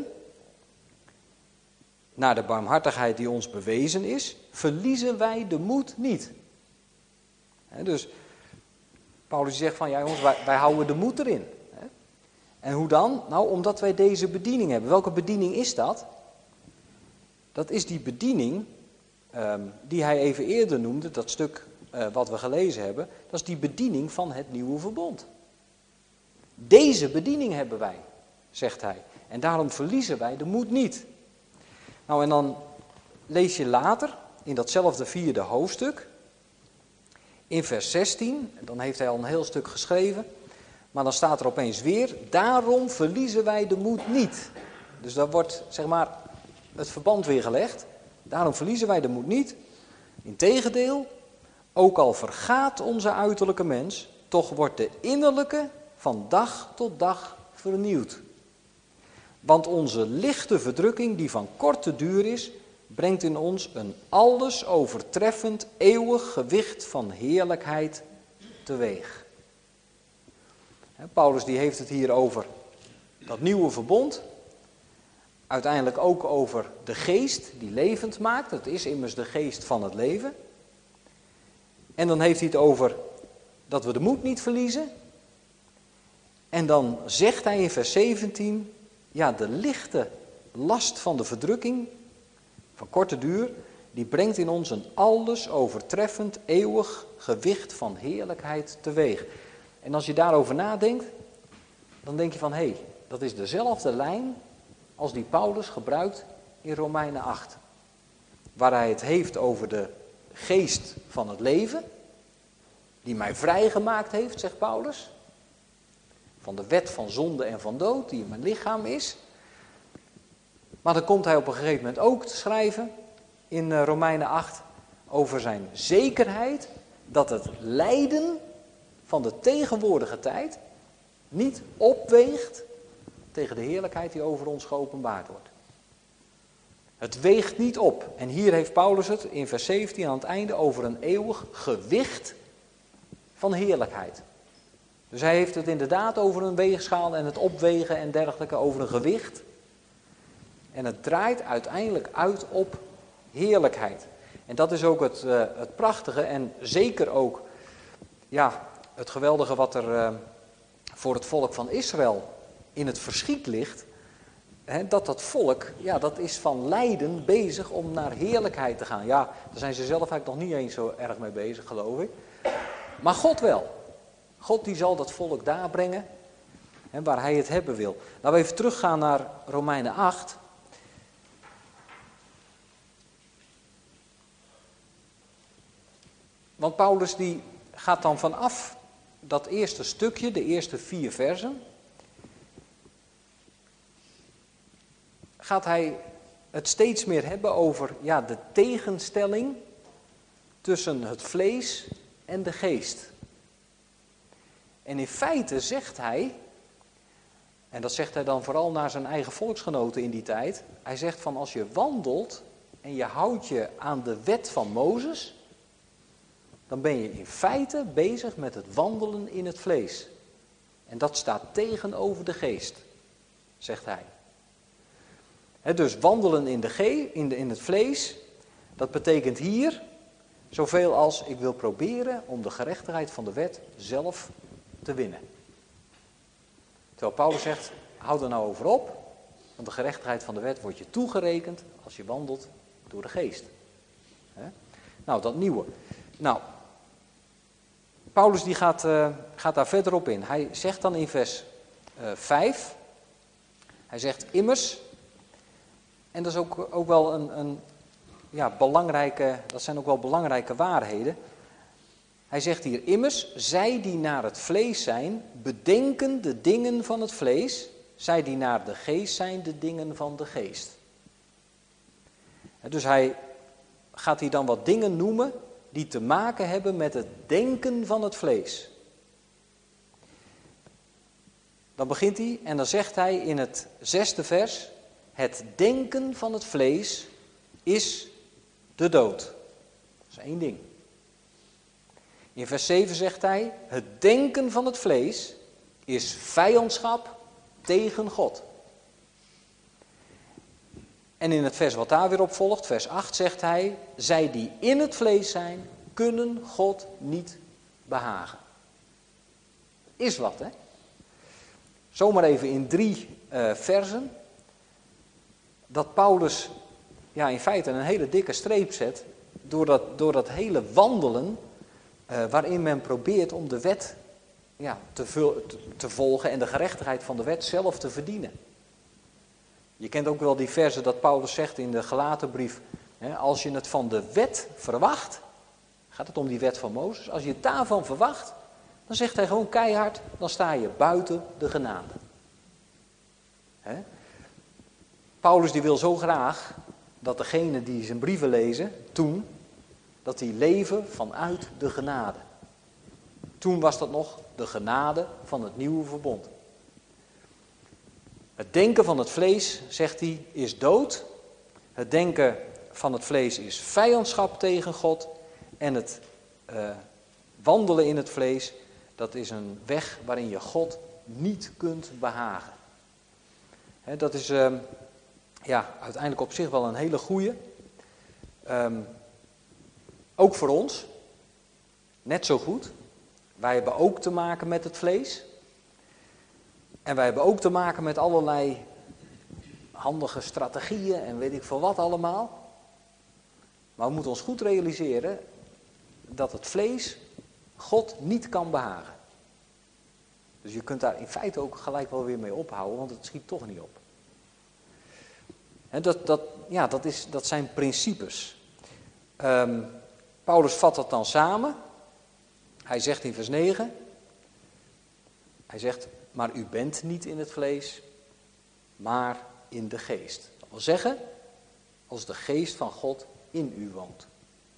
naar de barmhartigheid die ons bewezen is, verliezen wij de moed niet. He, dus Paulus zegt van, ja jongens, wij, wij houden de moed erin. He. En hoe dan? Nou, omdat wij deze bediening hebben. Welke bediening is dat? Dat is die bediening um, die hij even eerder noemde, dat stuk uh, wat we gelezen hebben. Dat is die bediening van het nieuwe verbond. Deze bediening hebben wij, zegt hij. En daarom verliezen wij de moed niet. Nou, en dan lees je later, in datzelfde vierde hoofdstuk, in vers zestien, dan heeft hij al een heel stuk geschreven, maar dan staat er opeens weer: daarom verliezen wij de moed niet. Dus daar wordt, zeg maar, het verband weer gelegd. Daarom verliezen wij de moed niet. Integendeel, ook al vergaat onze uiterlijke mens, toch wordt de innerlijke van dag tot dag vernieuwd. Want onze lichte verdrukking, die van korte duur is, brengt in ons een alles overtreffend eeuwig gewicht van heerlijkheid teweeg. Paulus die heeft het hier over dat nieuwe verbond. Uiteindelijk ook over de geest die levend maakt. Het is immers de geest van het leven. En dan heeft hij het over dat we de moed niet verliezen. En dan zegt hij in vers zeventien... ja, de lichte last van de verdrukking, van korte duur, die brengt in ons een alles overtreffend eeuwig gewicht van heerlijkheid teweeg. En als je daarover nadenkt, dan denk je van, hé, hey, dat is dezelfde lijn als die Paulus gebruikt in Romeinen acht. Waar hij het heeft over de geest van het leven, die mij vrijgemaakt heeft, zegt Paulus. Van de wet van zonde en van dood, die in mijn lichaam is. Maar dan komt hij op een gegeven moment ook te schrijven in Romeinen acht over zijn zekerheid dat het lijden van de tegenwoordige tijd niet opweegt tegen de heerlijkheid die over ons geopenbaard wordt. Het weegt niet op. En hier heeft Paulus het in vers zeventien aan het einde over een eeuwig gewicht van heerlijkheid. Dus hij heeft het inderdaad over een weegschaal en het opwegen en dergelijke, over een gewicht. En het draait uiteindelijk uit op heerlijkheid. En dat is ook het, uh, het prachtige en zeker ook ja, het geweldige wat er uh, voor het volk van Israël in het verschiet ligt. Hè, dat dat volk, ja, dat is van lijden bezig om naar heerlijkheid te gaan. Ja, daar zijn ze zelf eigenlijk nog niet eens zo erg mee bezig, geloof ik. Maar God wel. God die zal dat volk daar brengen, hè, waar hij het hebben wil. Nou, we even teruggaan naar Romeinen acht. Want Paulus die gaat dan vanaf dat eerste stukje, de eerste vier versen, gaat hij het steeds meer hebben over ja, de tegenstelling tussen het vlees en de geest. En in feite zegt hij, en dat zegt hij dan vooral naar zijn eigen volksgenoten in die tijd, hij zegt van als je wandelt en je houdt je aan de wet van Mozes, dan ben je in feite bezig met het wandelen in het vlees. En dat staat tegenover de geest, zegt hij. He, dus wandelen in, de ge- in, de, in het vlees, dat betekent hier zoveel als ik wil proberen om de gerechtigheid van de wet zelf te winnen. Terwijl Paulus zegt, hou er nou over op, want de gerechtigheid van de wet wordt je toegerekend als je wandelt door de geest. He? Nou, dat nieuwe. Nou, Paulus die gaat, uh, gaat daar verder op in. Hij zegt dan in vers uh, vijf, hij zegt immers, en dat is ook, ook wel een, een ja, belangrijke, dat zijn ook wel belangrijke waarheden. Hij zegt hier immers, zij die naar het vlees zijn, bedenken de dingen van het vlees, zij die naar de geest zijn, de dingen van de geest. Dus hij gaat hier dan wat dingen noemen die te maken hebben met het denken van het vlees. Dan begint hij en dan zegt hij in het zesde vers, het denken van het vlees is de dood. Dat is Dat is één ding. In vers zeven zegt hij, het denken van het vlees is vijandschap tegen God. En in het vers wat daar weer op volgt, vers acht, zegt hij, zij die in het vlees zijn, kunnen God niet behagen. Is wat, hè? Zomaar even in drie uh, versen, dat Paulus ja, in feite een hele dikke streep zet, door dat, door dat hele wandelen, uh, waarin men probeert om de wet ja, te, vul, te, te volgen en de gerechtigheid van de wet zelf te verdienen. Je kent ook wel die verse dat Paulus zegt in de Galatenbrief, hè, als je het van de wet verwacht, gaat het om die wet van Mozes, als je het daarvan verwacht, dan zegt hij gewoon keihard, dan sta je buiten de genade. Hè? Paulus die wil zo graag dat degenen die zijn brieven lezen, toen, dat die leven vanuit de genade. Toen was dat nog de genade van het nieuwe verbond. Het denken van het vlees, zegt hij, is dood. Het denken van het vlees is vijandschap tegen God. En het uh, wandelen in het vlees, dat is een weg waarin je God niet kunt behagen. He, dat is uh, ja, uiteindelijk op zich wel een hele goeie. Um, ook voor ons, net zo goed. Wij hebben ook te maken met het vlees. En wij hebben ook te maken met allerlei handige strategieën en weet ik veel wat allemaal. Maar we moeten ons goed realiseren dat het vlees God niet kan behagen. Dus je kunt daar in feite ook gelijk wel weer mee ophouden, want het schiet toch niet op. En dat, dat, ja, dat, is, dat zijn principes. Um, Paulus vat dat dan samen. Hij zegt in vers negen, hij zegt, maar u bent niet in het vlees, maar in de geest. Dat wil zeggen, als de geest van God in u woont.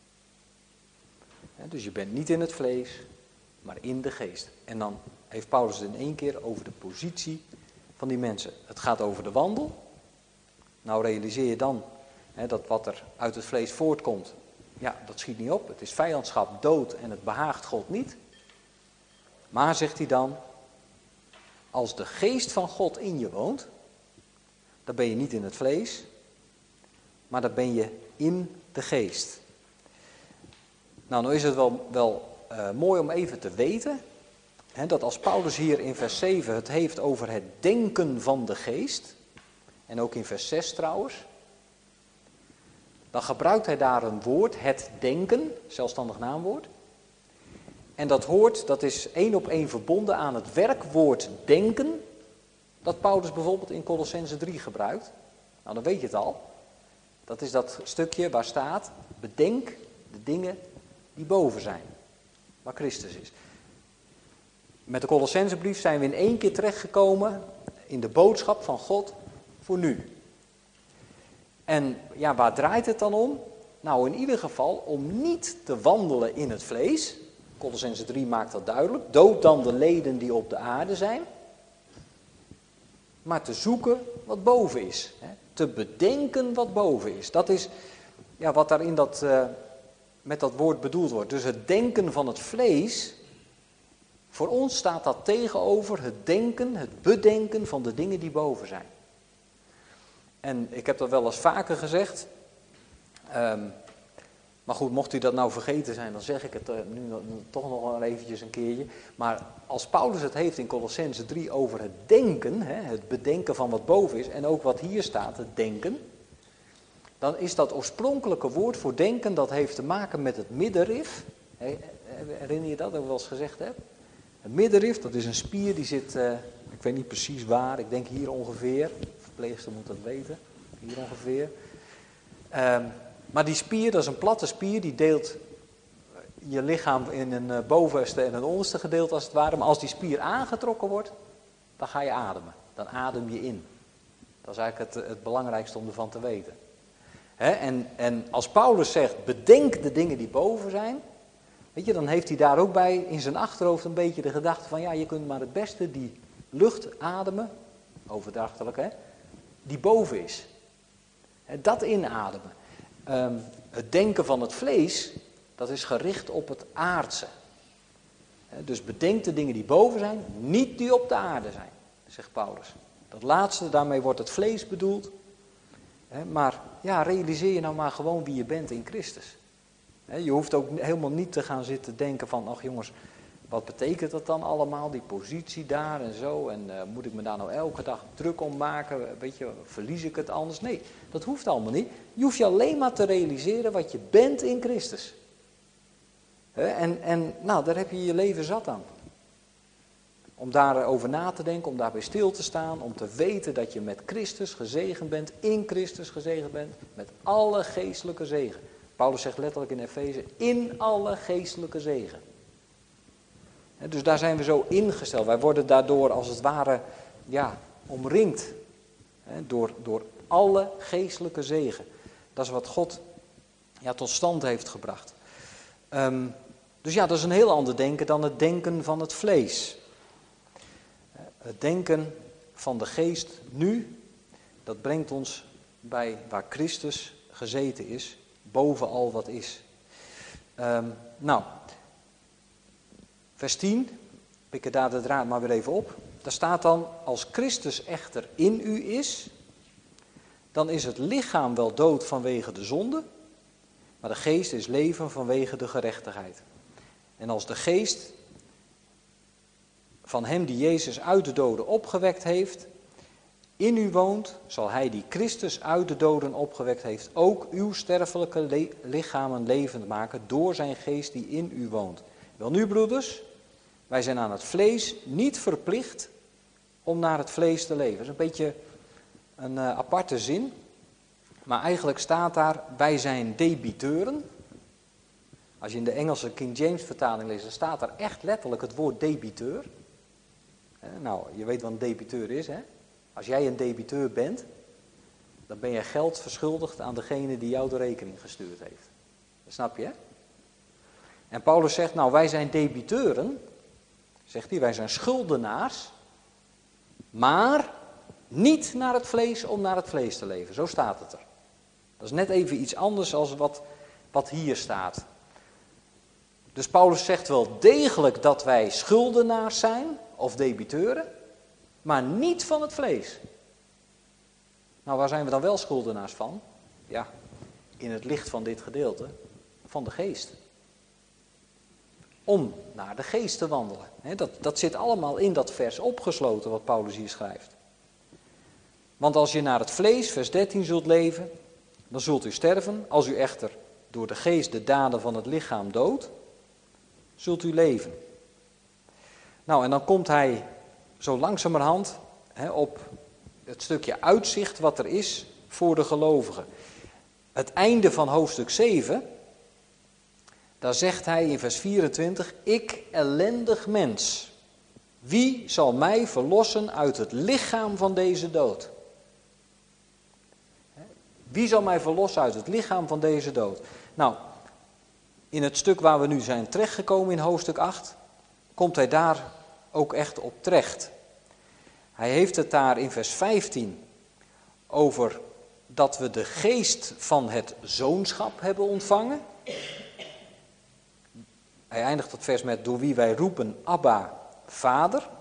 He, dus je bent niet in het vlees, maar in de geest. En dan heeft Paulus het in één keer over de positie van die mensen. Het gaat over de wandel. Nou realiseer je dan he, dat wat er uit het vlees voortkomt, ja, dat schiet niet op. Het is vijandschap, dood en het behaagt God niet. Maar, zegt hij dan, als de geest van God in je woont, dan ben je niet in het vlees, maar dan ben je in de geest. Nou, nou is het wel, wel uh, mooi om even te weten, hè, dat als Paulus hier in vers zeven het heeft over het denken van de geest, en ook in vers zes trouwens, dan gebruikt hij daar een woord, het denken, zelfstandig naamwoord. En dat woord, dat is één op één verbonden aan het werkwoord denken, dat Paulus bijvoorbeeld in Kolossenzen drie gebruikt. Nou, dan weet je het al. Dat is dat stukje waar staat, bedenk de dingen die boven zijn, waar Christus is. Met de Kolossenzenbrief zijn we in één keer terechtgekomen in de boodschap van God voor nu. En ja, waar draait het dan om? Nou, in ieder geval om niet te wandelen in het vlees. Kolossenzen drie maakt dat duidelijk. Dood dan de leden die op de aarde zijn. Maar te zoeken wat boven is. Hè? Te bedenken wat boven is. Dat is ja, wat daar in dat, uh, met dat woord bedoeld wordt. Dus het denken van het vlees. Voor ons staat dat tegenover het denken, het bedenken van de dingen die boven zijn. En ik heb dat wel eens vaker gezegd. Um, maar goed, mocht u dat nou vergeten zijn, dan zeg ik het uh, nu nog, toch nog wel eventjes een keertje. Maar als Paulus het heeft in Kolossenzen drie over het denken, hè, het bedenken van wat boven is, en ook wat hier staat, het denken, dan is dat oorspronkelijke woord voor denken, dat heeft te maken met het middenrif. Herinner je dat, dat ik wel eens gezegd heb? Het middenrif, dat is een spier die zit, uh, ik weet niet precies waar, ik denk hier ongeveer. De verpleegster moet dat weten, hier ongeveer. Um, maar die spier, dat is een platte spier, die deelt je lichaam in een uh, bovenste en een onderste gedeelte als het ware. Maar als die spier aangetrokken wordt, dan ga je ademen. Dan adem je in. Dat is eigenlijk het, het belangrijkste om ervan te weten. Hè? En, en als Paulus zegt, bedenk de dingen die boven zijn. Weet je, dan heeft hij daar ook bij in zijn achterhoofd een beetje de gedachte van, ja, je kunt maar het beste die lucht ademen, overdrachtelijk hè, die boven is. Hè, dat inademen. Um, het denken van het vlees, dat is gericht op het aardse. Dus bedenk de dingen die boven zijn, niet die op de aarde zijn, zegt Paulus. Dat laatste, daarmee wordt het vlees bedoeld. Maar ja, realiseer je nou maar gewoon wie je bent in Christus. Je hoeft ook helemaal niet te gaan zitten denken van, ach jongens, wat betekent dat dan allemaal, die positie daar en zo. En uh, moet ik me daar nou elke dag druk om maken, weet je, verlies ik het anders? Nee, dat hoeft allemaal niet. Je hoeft je alleen maar te realiseren wat je bent in Christus. En, en nou, daar heb je je leven zat aan. Om daarover na te denken, om daarbij stil te staan, om te weten dat je met Christus gezegend bent, in Christus gezegend bent, met alle geestelijke zegen. Paulus zegt letterlijk in Efeze, in alle geestelijke zegen. Dus daar zijn we zo ingesteld. Wij worden daardoor als het ware ja, omringd. Door, door alle geestelijke zegen. Dat is wat God ja, tot stand heeft gebracht. Um, dus ja, dat is een heel ander denken dan het denken van het vlees. Het denken van de geest nu, dat brengt ons bij waar Christus gezeten is, boven al wat is. Um, nou, vers tien, pik er daar de draad maar weer even op. Daar staat dan, als Christus echter in u is, dan is het lichaam wel dood vanwege de zonde, maar de geest is leven vanwege de gerechtigheid. En als de geest van hem die Jezus uit de doden opgewekt heeft, in u woont, zal hij die Christus uit de doden opgewekt heeft, ook uw sterfelijke le- lichamen levend maken door zijn geest die in u woont. Welnu, broeders, wij zijn aan het vlees niet verplicht om naar het vlees te leven. Dat is een beetje een uh, aparte zin, maar eigenlijk staat daar, wij zijn debiteuren. Als je in de Engelse King James vertaling leest, dan staat daar echt letterlijk het woord debiteur. Nou, je weet wat een debiteur is, hè? Als jij een debiteur bent, dan ben je geld verschuldigd aan degene die jou de rekening gestuurd heeft. Dat snap je, hè? En Paulus zegt, nou wij zijn debiteuren, zegt hij, wij zijn schuldenaars, maar niet naar het vlees om naar het vlees te leven. Zo staat het er. Dat is net even iets anders dan wat, wat hier staat. Dus Paulus zegt wel degelijk dat wij schuldenaars zijn, of debiteuren, maar niet van het vlees. Nou, waar zijn we dan wel schuldenaars van? Ja, in het licht van dit gedeelte, van de geest. Om naar de geest te wandelen. He, dat, dat zit allemaal in dat vers opgesloten wat Paulus hier schrijft. Want als je naar het vlees, vers dertien, zult leven, dan zult u sterven. Als u echter door de geest de daden van het lichaam doodt, zult u leven. Nou, en dan komt hij zo langzamerhand he, op het stukje uitzicht wat er is voor de gelovigen. Het einde van hoofdstuk zeven, daar zegt hij in vers vierentwintig, ik ellendig mens, wie zal mij verlossen uit het lichaam van deze dood? Wie zal mij verlossen uit het lichaam van deze dood? Nou, in het stuk waar we nu zijn terechtgekomen in hoofdstuk acht, komt hij daar ook echt op terecht. Hij heeft het daar in vers vijftien over dat we de geest van het zoonschap hebben ontvangen. Hij eindigt het vers met door wie wij roepen Abba, Vader.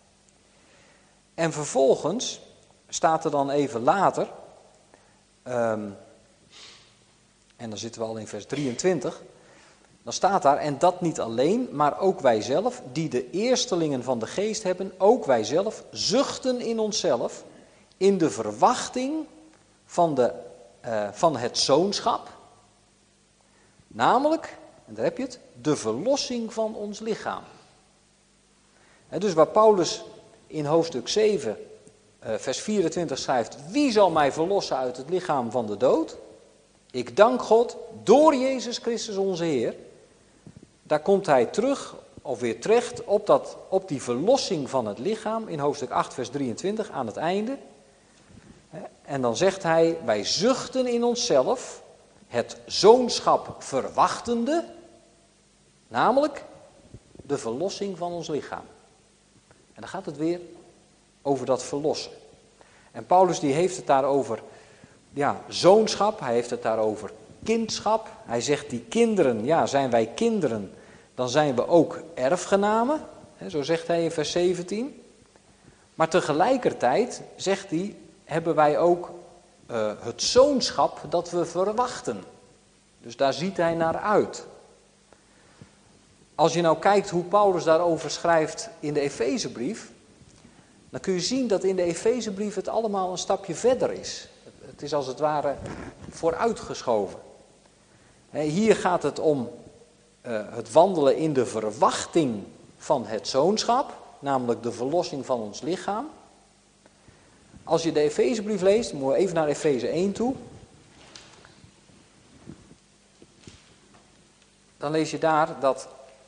En vervolgens staat er dan even later, um, en dan zitten we al in vers drieëntwintig, dan staat daar, en dat niet alleen, maar ook wij zelf, die de eerstelingen van de geest hebben, ook wij zelf, zuchten in onszelf, in de verwachting van, de, uh, van het zoonschap, namelijk, en daar heb je het, de verlossing van ons lichaam. En dus waar Paulus in hoofdstuk zeven, uh, vers vierentwintig schrijft, wie zal mij verlossen uit het lichaam van de dood? Ik dank God door Jezus Christus onze Heer. Daar komt hij terug, of weer terecht, op, dat, op die verlossing van het lichaam in hoofdstuk acht, vers drieëntwintig, aan het einde. En dan zegt hij, wij zuchten in onszelf het zoonschap verwachtende, namelijk de verlossing van ons lichaam. En dan gaat het weer over dat verlossen. En Paulus die heeft het daarover, ja, zoonschap, hij heeft het daarover kindschap. Hij zegt die kinderen, ja, zijn wij kinderen, dan zijn we ook erfgenamen. Hè, zo zegt hij in vers zeventien. Maar tegelijkertijd, zegt hij, hebben wij ook uh, het zoonschap dat we verwachten. Dus daar ziet hij naar uit. Als je nou kijkt hoe Paulus daarover schrijft in de Efezebrief, dan kun je zien dat in de Efezebrief het allemaal een stapje verder is. Het is als het ware vooruitgeschoven. Hier gaat het om uh, het wandelen in de verwachting van het zoonschap, namelijk de verlossing van ons lichaam. Als je de Efezebrief leest, moeten we even naar Efeze één toe. Dan lees je daar dat,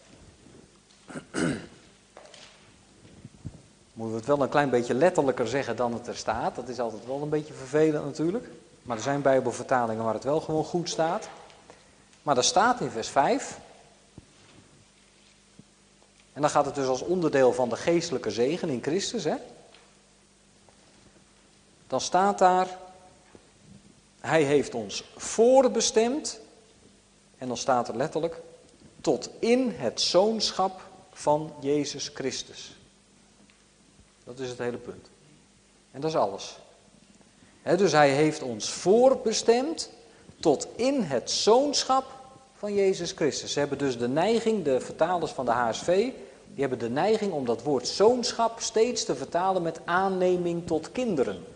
moeten we het wel een klein beetje letterlijker zeggen dan het er staat. Dat is altijd wel een beetje vervelend natuurlijk. Maar er zijn Bijbelvertalingen waar het wel gewoon goed staat. Maar daar staat in vers vijf. En dan gaat het dus als onderdeel van de geestelijke zegen in Christus. Hè? Dan staat daar, hij heeft ons voorbestemd. En dan staat er letterlijk, tot in het zoonschap van Jezus Christus. Dat is het hele punt. En dat is alles. He, dus hij heeft ons voorbestemd tot in het zoonschap van Jezus Christus. Ze hebben dus de neiging, de vertalers van de H S V, die hebben de neiging om dat woord zoonschap steeds te vertalen met aanneming tot kinderen.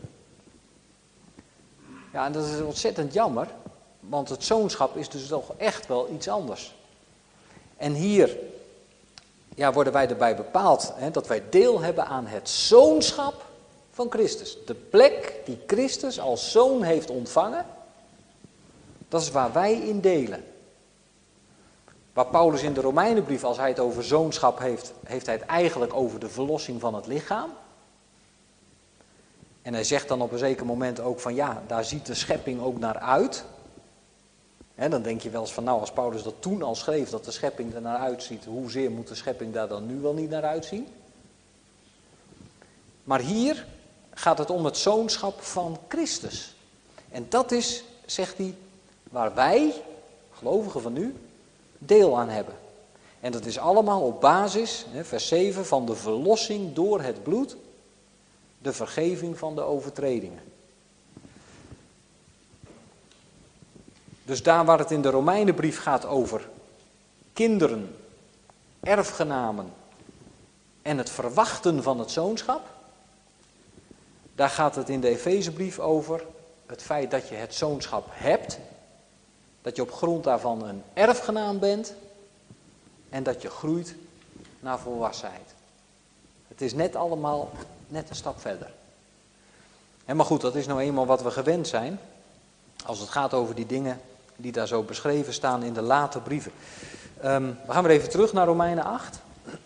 Ja, en dat is ontzettend jammer, want het zoonschap is dus toch echt wel iets anders. En hier ja, worden wij erbij bepaald hè, dat wij deel hebben aan het zoonschap van Christus. De plek die Christus als zoon heeft ontvangen, dat is waar wij in delen. Waar Paulus in de Romeinenbrief, als hij het over zoonschap heeft, heeft hij het eigenlijk over de verlossing van het lichaam. En hij zegt dan op een zeker moment ook van ja, daar ziet de schepping ook naar uit. He, dan denk je wel eens van nou, als Paulus dat toen al schreef, dat de schepping er naar uitziet, hoezeer moet de schepping daar dan nu wel niet naar uitzien? Maar hier gaat het om het zoonschap van Christus. En dat is, zegt hij, waar wij, gelovigen van nu, deel aan hebben. En dat is allemaal op basis, he, vers zeven, van de verlossing door het bloed, de vergeving van de overtredingen. Dus daar waar het in de Romeinenbrief gaat over kinderen, erfgenamen en het verwachten van het zoonschap, daar gaat het in de Efezebrief over het feit dat je het zoonschap hebt, dat je op grond daarvan een erfgenaam bent en dat je groeit naar volwassenheid. Het is net allemaal net een stap verder. En maar goed, dat is nou eenmaal wat we gewend zijn als het gaat over die dingen die daar zo beschreven staan in de late brieven. Um, we gaan weer even terug naar Romeinen acht.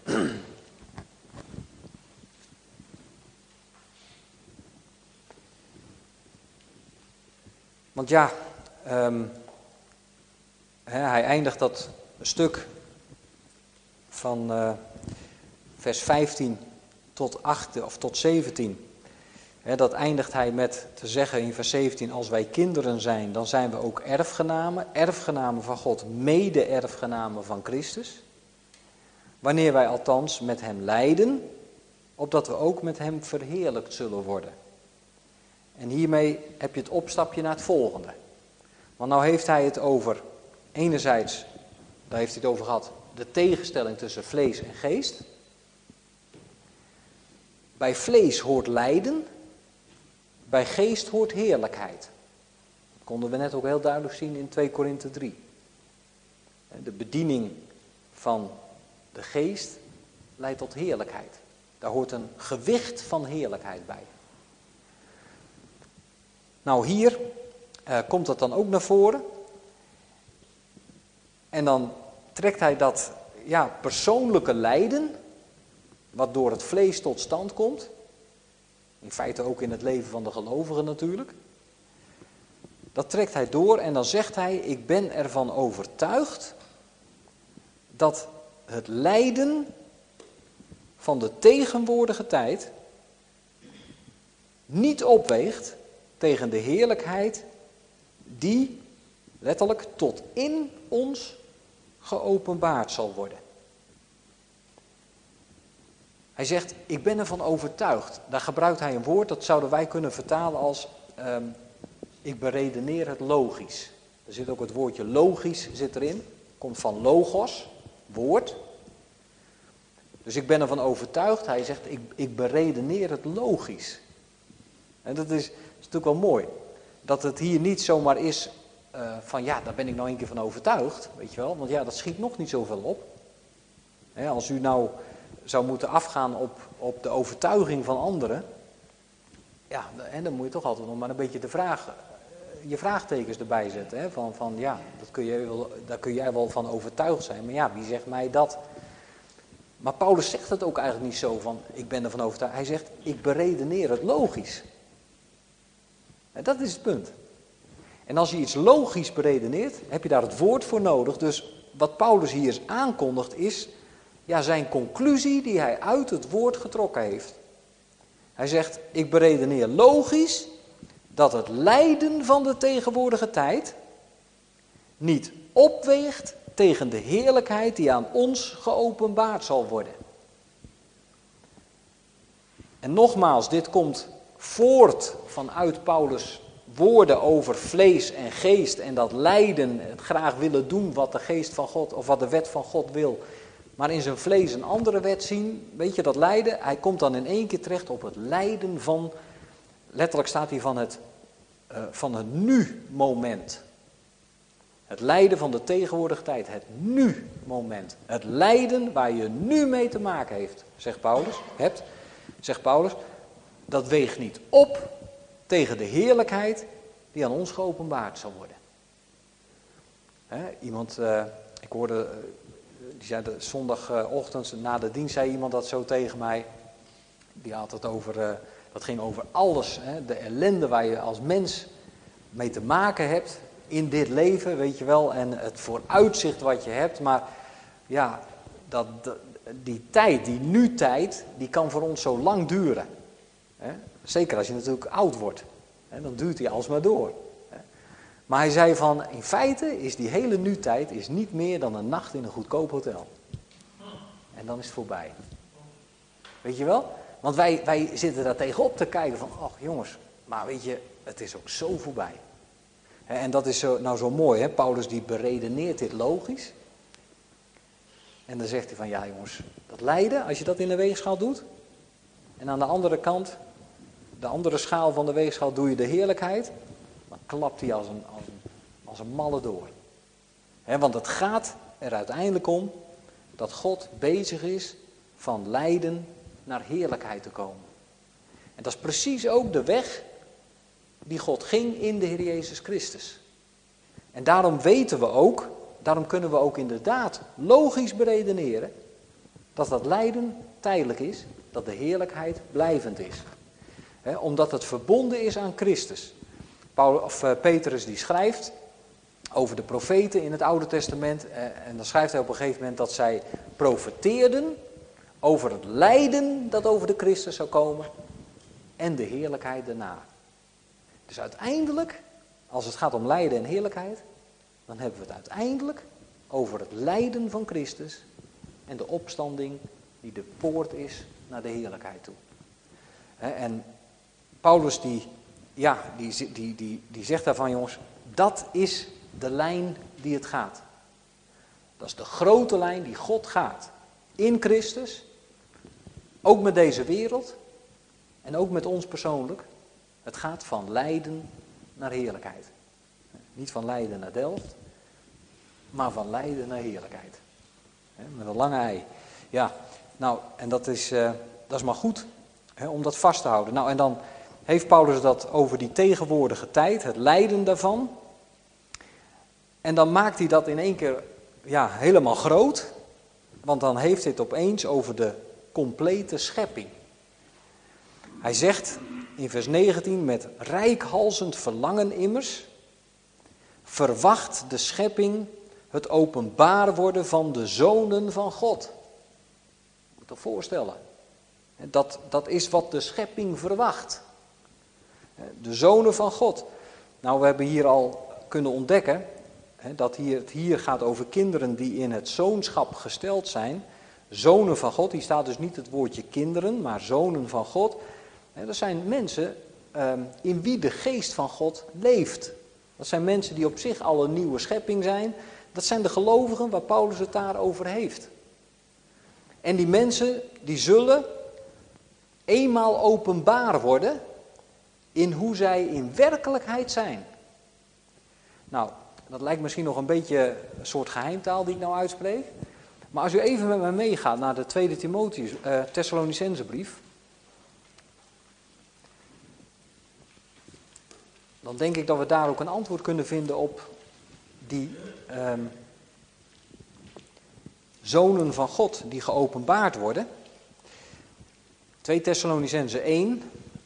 Want ja, um, he, hij eindigt dat stuk van uh, vers vijftien tot, acht, of tot zeventien. He, dat eindigt hij met te zeggen in vers zeventien, als wij kinderen zijn, dan zijn we ook erfgenamen. Erfgenamen van God, mede-erfgenamen van Christus. Wanneer wij althans met hem lijden, opdat we ook met hem verheerlijkt zullen worden. En hiermee heb je het opstapje naar het volgende. Want nou heeft hij het over, enerzijds, daar heeft hij het over gehad, de tegenstelling tussen vlees en geest. Bij vlees hoort lijden, bij geest hoort heerlijkheid. Dat konden we net ook heel duidelijk zien in twee Korinthe drie. De bediening van de geest leidt tot heerlijkheid. Daar hoort een gewicht van heerlijkheid bij. Nou, hier uh, komt dat dan ook naar voren. En dan trekt hij dat ja, persoonlijke lijden, wat door het vlees tot stand komt. In feite ook in het leven van de gelovigen natuurlijk. Dat trekt hij door en dan zegt hij, ik ben ervan overtuigd dat het lijden van de tegenwoordige tijd niet opweegt tegen de heerlijkheid die letterlijk, tot in ons geopenbaard zal worden. Hij zegt, ik ben ervan overtuigd. Daar gebruikt hij een woord, dat zouden wij kunnen vertalen als, um, ik beredeneer het logisch. Er zit ook het woordje logisch zit erin. Komt van logos, woord. Dus ik ben ervan overtuigd. Hij zegt, ik, ik beredeneer het logisch. En dat is, is natuurlijk wel mooi. Dat het hier niet zomaar is uh, van, ja, daar ben ik nou een keer van overtuigd. Weet je wel, want ja, dat schiet nog niet zoveel op. He, als u nou zou moeten afgaan op, op de overtuiging van anderen. Ja, en dan moet je toch altijd nog maar een beetje de vraag, je vraagtekens erbij zetten. Hè? Van, van ja, dat kun je wel, daar kun jij wel van overtuigd zijn. Maar ja, wie zegt mij dat? Maar Paulus zegt het ook eigenlijk niet zo van, ik ben ervan overtuigd. Hij zegt, ik beredeneer het logisch. En dat is het punt. En als je iets logisch beredeneert, heb je daar het woord voor nodig. Dus wat Paulus hier aankondigt is, ja, zijn conclusie die hij uit het woord getrokken heeft. Hij zegt, ik beredeneer logisch dat het lijden van de tegenwoordige tijd niet opweegt tegen de heerlijkheid die aan ons geopenbaard zal worden. En nogmaals, dit komt voort vanuit Paulus' woorden over vlees en geest en dat lijden, het graag willen doen wat de geest van God of wat de wet van God wil, maar in zijn vlees een andere wet zien. Weet je, dat lijden, hij komt dan in één keer terecht op het lijden van, letterlijk staat hij van het, uh, van het nu-moment. Het lijden van de tegenwoordige tijd, het nu-moment. Het lijden waar je nu mee te maken heeft, zegt Paulus, hebt, zegt Paulus, dat weegt niet op tegen de heerlijkheid die aan ons geopenbaard zal worden. He, iemand, uh, ik hoorde, uh, die zei de zondagochtend na de dienst, zei iemand dat zo tegen mij. Die had het over, uh, dat ging over alles, hè, de ellende waar je als mens mee te maken hebt in dit leven, weet je wel, en het vooruitzicht wat je hebt. Maar ja, dat, die tijd, die nu-tijd, die kan voor ons zo lang duren. Hè? Zeker als je natuurlijk oud wordt. Hè? Dan duurt die alsmaar door. Hè? Maar hij zei van, in feite is die hele nu-tijd is niet meer dan een nacht in een goedkoop hotel. En dan is het voorbij. Weet je wel? Want wij, wij zitten daar tegenop te kijken van, ach jongens, maar weet je, het is ook zo voorbij. En dat is zo, nou zo mooi, hè? Paulus die beredeneert dit logisch. En dan zegt hij van, ja jongens, dat lijden, als je dat in de weegschaal doet. En aan de andere kant, de andere schaal van de weegschaal, doe je de heerlijkheid. Dan klapt hij als een, als een, als een malle door. He, want het gaat er uiteindelijk om dat God bezig is van lijden naar heerlijkheid te komen. En dat is precies ook de weg die God ging in de Heer Jezus Christus. En daarom weten we ook, daarom kunnen we ook inderdaad logisch beredeneren dat dat lijden tijdelijk is, dat de heerlijkheid blijvend is. He, omdat het verbonden is aan Christus. Paul, of, uh, Petrus die schrijft over de profeten in het Oude Testament. Uh, en dan schrijft hij op een gegeven moment dat zij profeteerden over het lijden dat over de Christus zou komen en de heerlijkheid daarna. Dus uiteindelijk, als het gaat om lijden en heerlijkheid, dan hebben we het uiteindelijk over het lijden van Christus en de opstanding die de poort is naar de heerlijkheid toe. He, en Paulus die, ja, die, die, die, die zegt daarvan, jongens, dat is de lijn die het gaat. Dat is de grote lijn die God gaat. In Christus, ook met deze wereld en ook met ons persoonlijk. Het gaat van lijden naar heerlijkheid. Niet van lijden naar Delft, maar van lijden naar heerlijkheid. He, met een lange ei. Ja, nou, en dat is, uh, dat is maar goed he, om dat vast te houden. Nou, en dan heeft Paulus dat over die tegenwoordige tijd, het lijden daarvan. En dan maakt hij dat in één keer ja, helemaal groot. Want dan heeft hij het opeens over de complete schepping. Hij zegt in vers negentien, met reikhalzend verlangen immers, verwacht de schepping het openbaar worden van de zonen van God. Je moet je voorstellen. Dat, dat is wat de schepping verwacht. De zonen van God. Nou, we hebben hier al kunnen ontdekken He, dat hier, het hier gaat over kinderen die in het zoonschap gesteld zijn. Zonen van God, hier staat dus niet het woordje kinderen, maar zonen van God. He, dat zijn mensen um, in wie de geest van God leeft. Dat zijn mensen die op zich al een nieuwe schepping zijn. Dat zijn de gelovigen waar Paulus het daar over heeft. En die mensen die zullen eenmaal openbaar worden in hoe zij in werkelijkheid zijn. Nou, dat lijkt misschien nog een beetje een soort geheimtaal die ik nou uitspreek. Maar als u even met mij meegaat naar de tweede Timotheus, uh, Thessalonicensebrief. Dan denk ik dat we daar ook een antwoord kunnen vinden op die um, zonen van God die geopenbaard worden. twee Thessalonicense één.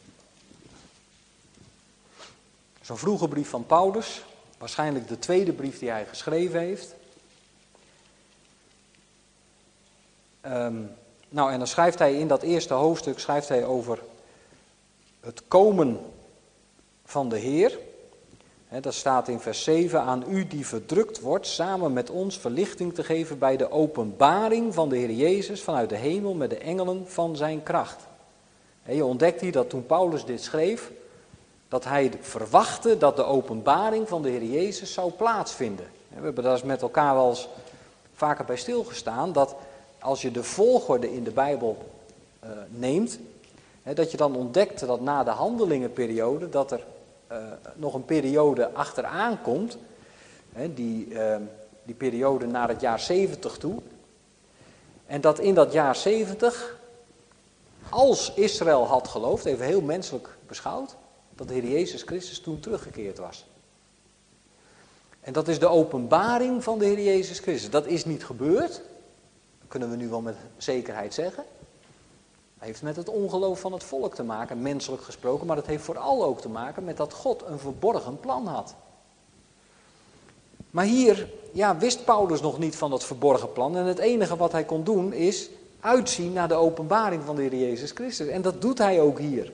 Zo'n vroege brief van Paulus. Waarschijnlijk de tweede brief die hij geschreven heeft. Um, nou, en dan schrijft hij in dat eerste hoofdstuk schrijft hij over het komen van de Heer. He, dat staat in vers zeven. Aan u die verdrukt wordt, samen met ons verlichting te geven bij de openbaring van de Heer Jezus vanuit de hemel met de engelen van zijn kracht. He, je ontdekt hier dat toen Paulus dit schreef, dat hij verwachtte dat de openbaring van de Heer Jezus zou plaatsvinden. We hebben daar eens met elkaar wel eens vaker bij stilgestaan, dat als je de volgorde in de Bijbel uh, neemt, hè, dat je dan ontdekt dat na de handelingenperiode, dat er uh, nog een periode achteraan komt, hè, die, uh, die periode naar het jaar zeventig toe. En dat in dat jaar zeventig, als Israël had geloofd, even heel menselijk beschouwd, dat de Heer Jezus Christus toen teruggekeerd was. En dat is de openbaring van de Heer Jezus Christus. Dat is niet gebeurd, dat kunnen we nu wel met zekerheid zeggen. Het heeft met het ongeloof van het volk te maken, menselijk gesproken, maar het heeft vooral ook te maken met dat God een verborgen plan had. Maar hier ja, wist Paulus nog niet van dat verborgen plan en het enige wat hij kon doen is uitzien naar de openbaring van de Heer Jezus Christus. En dat doet hij ook hier.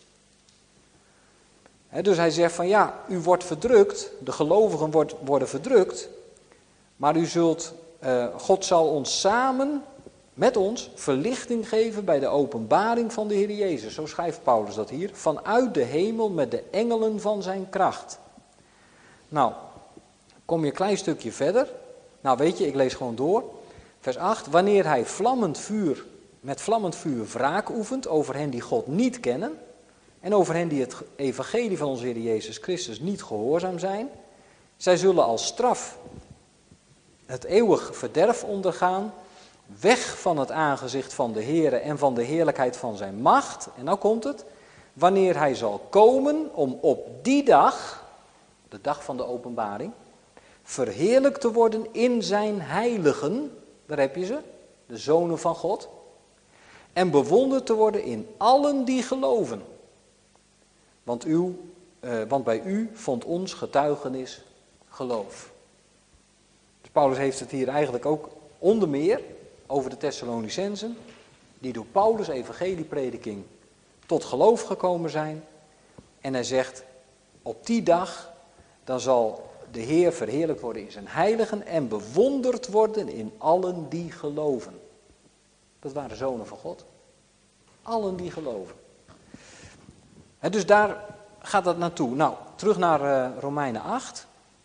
He, dus hij zegt van ja, u wordt verdrukt, de gelovigen wordt, worden verdrukt, maar u zult, uh, God zal ons samen, met ons, verlichting geven bij de openbaring van de Heer Jezus. Zo schrijft Paulus dat hier, vanuit de hemel met de engelen van zijn kracht. Nou, kom je een klein stukje verder. Nou weet je, ik lees gewoon door. Vers acht, wanneer hij vlammend vuur, met vlammend vuur wraak oefent over hen die God niet kennen, en over hen die het evangelie van onze Heer Jezus Christus niet gehoorzaam zijn. Zij zullen als straf het eeuwig verderf ondergaan, weg van het aangezicht van de Heere en van de heerlijkheid van zijn macht. En nou komt het, wanneer hij zal komen om op die dag, de dag van de openbaring, verheerlijkt te worden in zijn heiligen, daar heb je ze, de zonen van God, en bewonderd te worden in allen die geloven. Want, uw, uh, want bij u vond ons getuigenis geloof. Dus Paulus heeft het hier eigenlijk ook onder meer over de Thessalonicensen, die door Paulus' evangelieprediking tot geloof gekomen zijn. En hij zegt, op die dag, dan zal de Heer verheerlijkt worden in zijn heiligen en bewonderd worden in allen die geloven. Dat waren zonen van God. Allen die geloven. He, dus daar gaat dat naartoe. Nou, terug naar uh, Romeinen acht.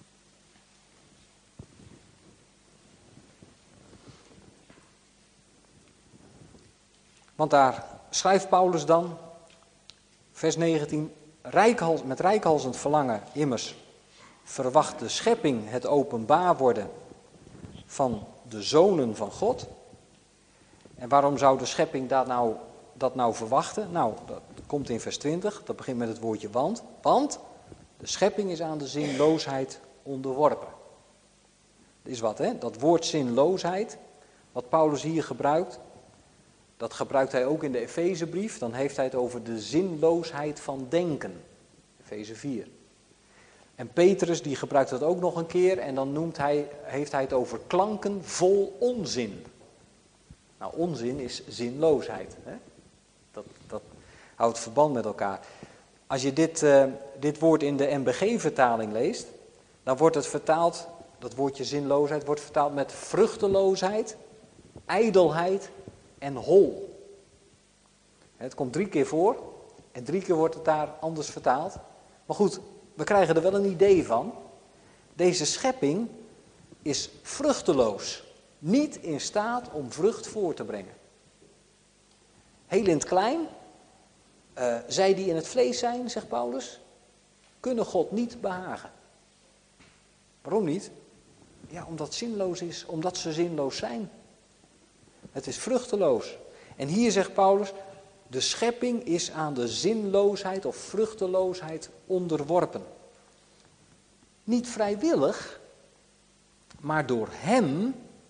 Want daar schrijft Paulus dan, vers negentien, rijkhals, met reikhalzend verlangen immers verwacht de schepping het openbaar worden van de zonen van God. En waarom zou de schepping dat nou, dat nou verwachten? Nou, dat komt in vers twintig, dat begint met het woordje want. Want de schepping is aan de zinloosheid onderworpen. Dat is wat, hè? Dat woord zinloosheid, wat Paulus hier gebruikt, dat gebruikt hij ook in de Efezebrief. Dan heeft hij het over de zinloosheid van denken. Efeze vier. En Petrus die gebruikt dat ook nog een keer en dan noemt hij, heeft hij het over klanken vol onzin. Nou, onzin is zinloosheid. Hè? Dat, dat houdt verband met elkaar. Als je dit, uh, dit woord in de N B G-vertaling leest, dan wordt het vertaald, dat woordje zinloosheid wordt vertaald met vruchteloosheid, ijdelheid en hol. Het komt drie keer voor en drie keer wordt het daar anders vertaald. Maar goed, we krijgen er wel een idee van. Deze schepping is vruchteloos, niet in staat om vrucht voor te brengen. Heel in het klein, uh, zij die in het vlees zijn, zegt Paulus, kunnen God niet behagen. Waarom niet? Ja, omdat het zinloos is, omdat ze zinloos zijn. Het is vruchteloos. En hier zegt Paulus, de schepping is aan de zinloosheid of vruchteloosheid onderworpen. Niet vrijwillig, maar door hem,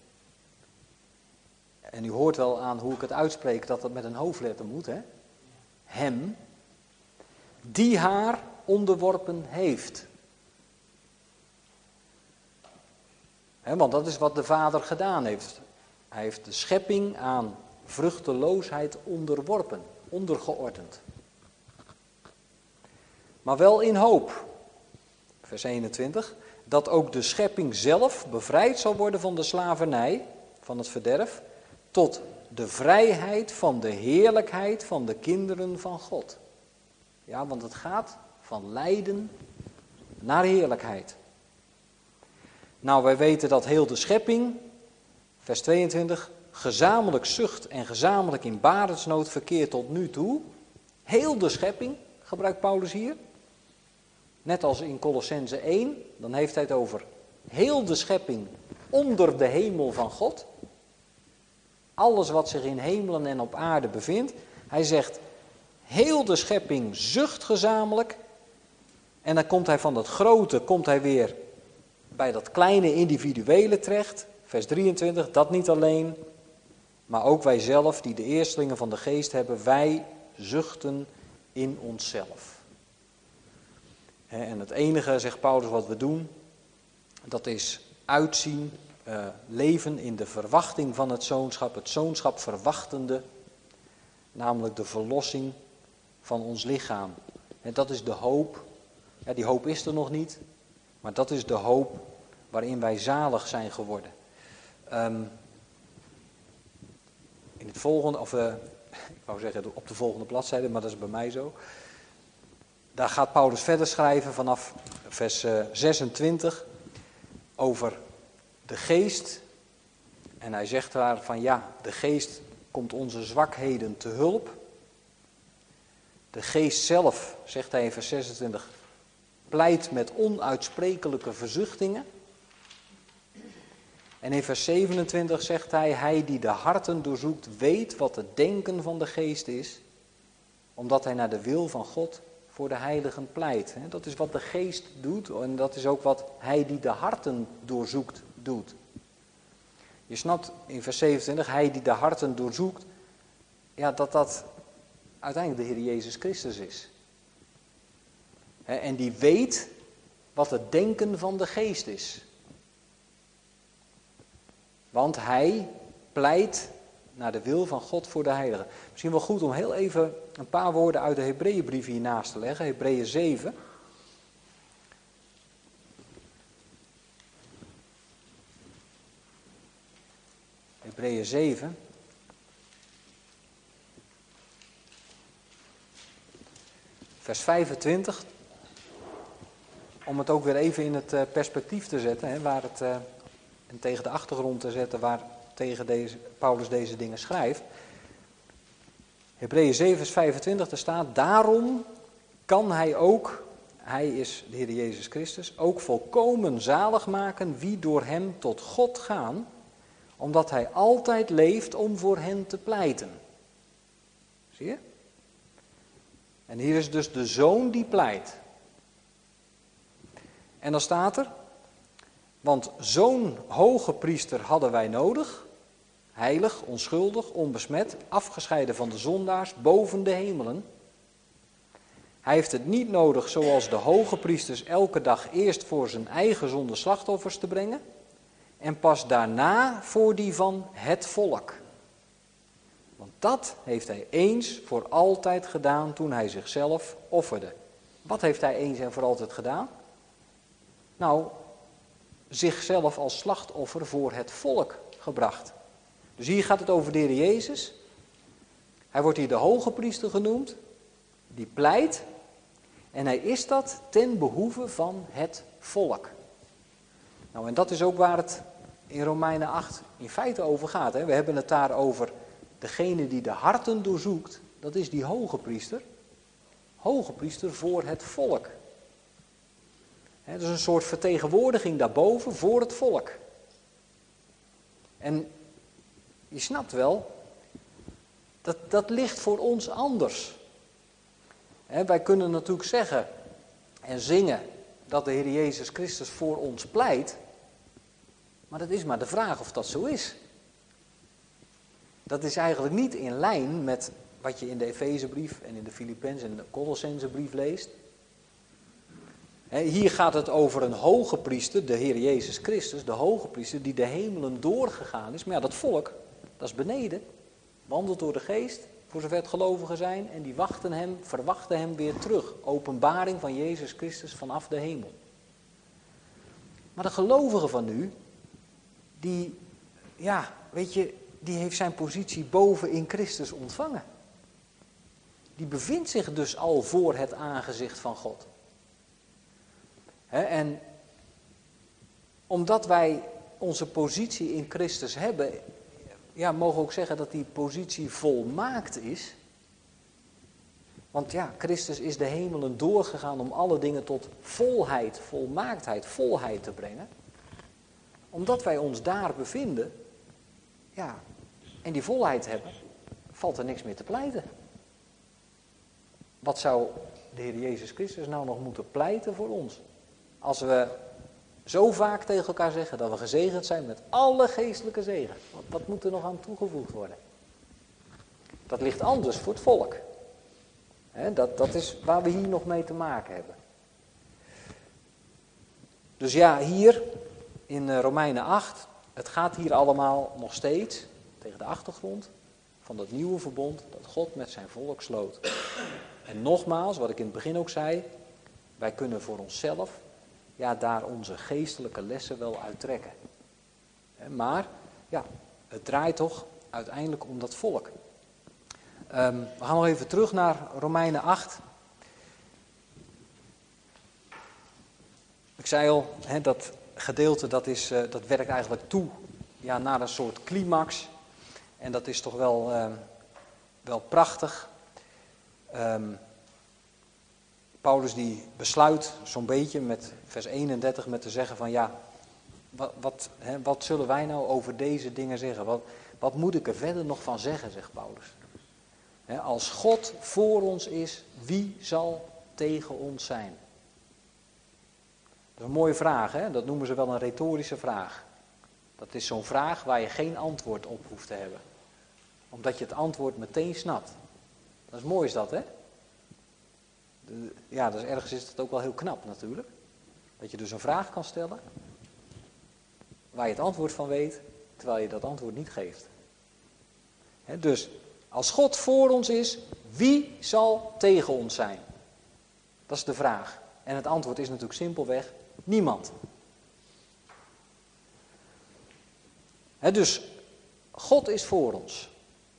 en u hoort wel aan hoe ik het uitspreek dat het met een hoofdletter moet, hè? Hem, die haar onderworpen heeft. He, want dat is wat de Vader gedaan heeft. Hij heeft de schepping aan vruchteloosheid onderworpen, ondergeordend. Maar wel in hoop, vers eenentwintig, dat ook de schepping zelf bevrijd zal worden van de slavernij, van het verderf, tot de vrijheid van de heerlijkheid van de kinderen van God. Ja, want het gaat van lijden naar heerlijkheid. Nou, wij weten dat heel de schepping, vers tweeëntwintig, gezamenlijk zucht en gezamenlijk in barensnood verkeert tot nu toe. Heel de schepping, gebruikt Paulus hier. Net als in Kolossenzen één, dan heeft hij het over heel de schepping onder de hemel van God. Alles wat zich in hemelen en op aarde bevindt. Hij zegt, heel de schepping zucht gezamenlijk. En dan komt hij van dat grote, komt hij weer bij dat kleine individuele terecht. Vers drieëntwintig, dat niet alleen, maar ook wij zelf die de eerstelingen van de geest hebben, wij zuchten in onszelf. En het enige, zegt Paulus, wat we doen, dat is uitzien, uh, leven in de verwachting van het zoonschap, het zoonschap verwachtende, namelijk de verlossing van ons lichaam. En dat is de hoop, ja, die hoop is er nog niet, maar dat is de hoop waarin wij zalig zijn geworden. Um, in het volgende, of uh, ik wou zeggen op de volgende bladzijde, maar dat is bij mij zo. Daar gaat Paulus verder schrijven vanaf vers uh, zesentwintig over de geest. En hij zegt daar van ja, de geest komt onze zwakheden te hulp. De geest zelf, zegt hij in vers zesentwintig, pleit met onuitsprekelijke verzuchtingen. En in vers zevenentwintig zegt hij, hij die de harten doorzoekt weet wat het denken van de geest is, omdat hij naar de wil van God voor de heiligen pleit. Dat is wat de geest doet en dat is ook wat hij die de harten doorzoekt doet. Je snapt in vers zevenentwintig, hij die de harten doorzoekt, ja, dat dat uiteindelijk de Heer Jezus Christus is. En die weet wat het denken van de geest is. Want hij pleit naar de wil van God voor de heiligen. Misschien wel goed om heel even een paar woorden uit de Hebreeënbrief hiernaast te leggen. Hebreeën zeven. Hebreeën zeven. Vers vijfentwintig. Om het ook weer even in het perspectief te zetten, hè, waar het... Uh, en tegen de achtergrond te zetten waar tegen deze, Paulus deze dingen schrijft. Hebreeën zeven vers vijfentwintig, daar staat, daarom kan hij ook, hij is de Heer Jezus Christus, ook volkomen zalig maken wie door hem tot God gaan, omdat hij altijd leeft om voor hen te pleiten. Zie je? En hier is dus de Zoon die pleit. En dan staat er, want zo'n hoge priester hadden wij nodig, heilig, onschuldig, onbesmet, afgescheiden van de zondaars, boven de hemelen. Hij heeft het niet nodig zoals de hoge priesters elke dag eerst voor zijn eigen zonde slachtoffers te brengen en pas daarna voor die van het volk. Want dat heeft hij eens voor altijd gedaan toen hij zichzelf offerde. Wat heeft hij eens en voor altijd gedaan? Nou, zichzelf als slachtoffer voor het volk gebracht. Dus hier gaat het over de Heer Jezus. Hij wordt hier de hoge priester genoemd, die pleit. En hij is dat ten behoeve van het volk. Nou, en dat is ook waar het in Romeinen acht in feite over gaat. Hè. We hebben het daar over degene die de harten doorzoekt. Dat is die hoge priester. Hoge priester voor het volk. Hè, dat is een soort vertegenwoordiging daarboven voor het volk. En je snapt wel, dat, dat ligt voor ons anders. Hè, wij kunnen natuurlijk zeggen en zingen dat de Heer Jezus Christus voor ons pleit. Maar dat is maar de vraag of dat zo is. Dat is eigenlijk niet in lijn met wat je in de Efezebrief en in de Filippenzen en de Colossensebrief leest. Hier gaat het over een hoge priester, de Heer Jezus Christus, de hoge priester die de hemelen doorgegaan is. Maar ja, dat volk, dat is beneden, wandelt door de geest, voor zover het gelovigen zijn, en die wachten hem, verwachten hem weer terug. Openbaring van Jezus Christus vanaf de hemel. Maar de gelovige van nu, die, ja, weet je, die heeft zijn positie boven in Christus ontvangen. Die bevindt zich dus al voor het aangezicht van God. He, en omdat wij onze positie in Christus hebben, ja, mogen we ook zeggen dat die positie volmaakt is. Want ja, Christus is de hemelen doorgegaan om alle dingen tot volheid, volmaaktheid, volheid te brengen. Omdat wij ons daar bevinden, ja, en die volheid hebben, valt er niks meer te pleiten. Wat zou de Heer Jezus Christus nou nog moeten pleiten voor ons? Als we zo vaak tegen elkaar zeggen dat we gezegend zijn met alle geestelijke zegen. Wat, wat moet er nog aan toegevoegd worden? Dat ligt anders voor het volk. He, dat, dat is waar we hier nog mee te maken hebben. Dus ja, hier in Romeinen acht, het gaat hier allemaal nog steeds tegen de achtergrond van dat nieuwe verbond dat God met zijn volk sloot. En nogmaals, wat ik in het begin ook zei, wij kunnen voor onszelf ja, daar onze geestelijke lessen wel uit trekken. Maar ja, het draait toch uiteindelijk om dat volk. Um, we gaan nog even terug naar Romeinen acht. Ik zei al, hè, dat gedeelte dat, is, uh, dat werkt eigenlijk toe ja, naar een soort climax. En dat is toch wel, uh, wel prachtig. Um, Paulus die besluit zo'n beetje met vers eenendertig met te zeggen van ja, wat, wat, hè, wat zullen wij nou over deze dingen zeggen? Wat, wat moet ik er verder nog van zeggen, zegt Paulus. Hè, als God voor ons is, wie zal tegen ons zijn? Dat is een mooie vraag, hè? Dat noemen ze wel een retorische vraag. Dat is zo'n vraag waar je geen antwoord op hoeft te hebben. Omdat je het antwoord meteen snapt. Dat is mooi is dat, hè? De, ja, dus ergens is het ook wel heel knap natuurlijk. Dat je dus een vraag kan stellen, waar je het antwoord van weet, terwijl je dat antwoord niet geeft. He, dus, als God voor ons is, wie zal tegen ons zijn? Dat is de vraag. En het antwoord is natuurlijk simpelweg, niemand. He, dus, God is voor ons.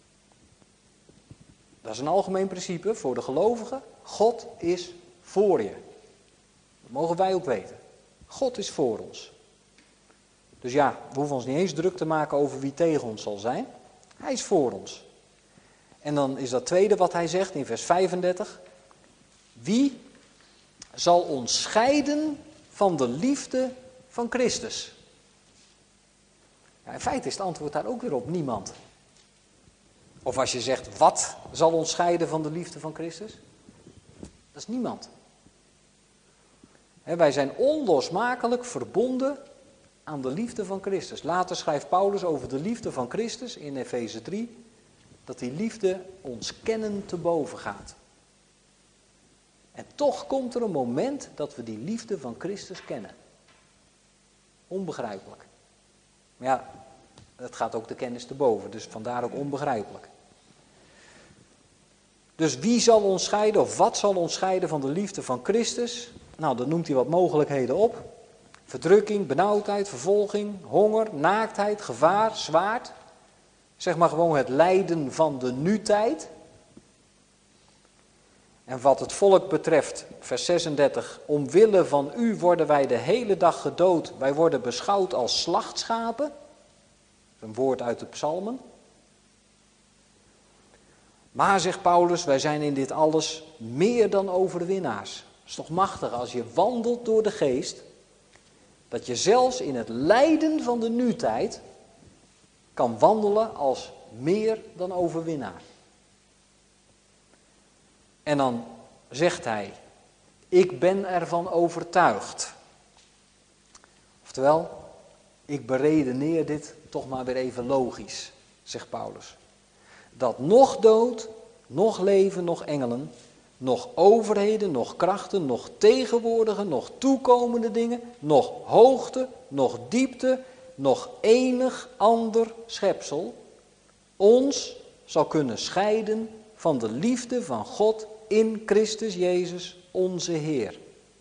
Dat is een algemeen principe voor de gelovigen. God is voor je. Dat mogen wij ook weten. God is voor ons. Dus ja, we hoeven ons niet eens druk te maken over wie tegen ons zal zijn. Hij is voor ons. En dan is dat tweede wat hij zegt in vers vijfendertig. Wie zal ons scheiden van de liefde van Christus? Ja, in feite is het antwoord daar ook weer op niemand. Of als je zegt, wat zal ons scheiden van de liefde van Christus? Dat is niemand. He, wij zijn onlosmakelijk verbonden aan de liefde van Christus. Later schrijft Paulus over de liefde van Christus in Efeze drie, dat die liefde ons kennen te boven gaat. En toch komt er een moment dat we die liefde van Christus kennen. Onbegrijpelijk. Maar ja, het gaat ook de kennis te boven, dus vandaar ook onbegrijpelijk. Dus wie zal ons scheiden, of wat zal ons scheiden van de liefde van Christus? Nou, dan noemt hij wat mogelijkheden op. Verdrukking, benauwdheid, vervolging, honger, naaktheid, gevaar, zwaard. Zeg maar gewoon het lijden van de nu-tijd. En wat het volk betreft, vers zesendertig, omwille van u worden wij de hele dag gedood. Wij worden beschouwd als slachtschapen. Een woord uit de psalmen. Maar, zegt Paulus, wij zijn in dit alles meer dan overwinnaars. Het is toch machtig als je wandelt door de geest, dat je zelfs in het lijden van de nu-tijd kan wandelen als meer dan overwinnaar. En dan zegt hij, ik ben ervan overtuigd. Oftewel, ik beredeneer dit toch maar weer even logisch, zegt Paulus. Dat nog dood, nog leven, nog engelen, nog overheden, nog krachten, nog tegenwoordige, nog toekomende dingen, nog hoogte, nog diepte, nog enig ander schepsel ons zal kunnen scheiden van de liefde van God in Christus Jezus onze Heer.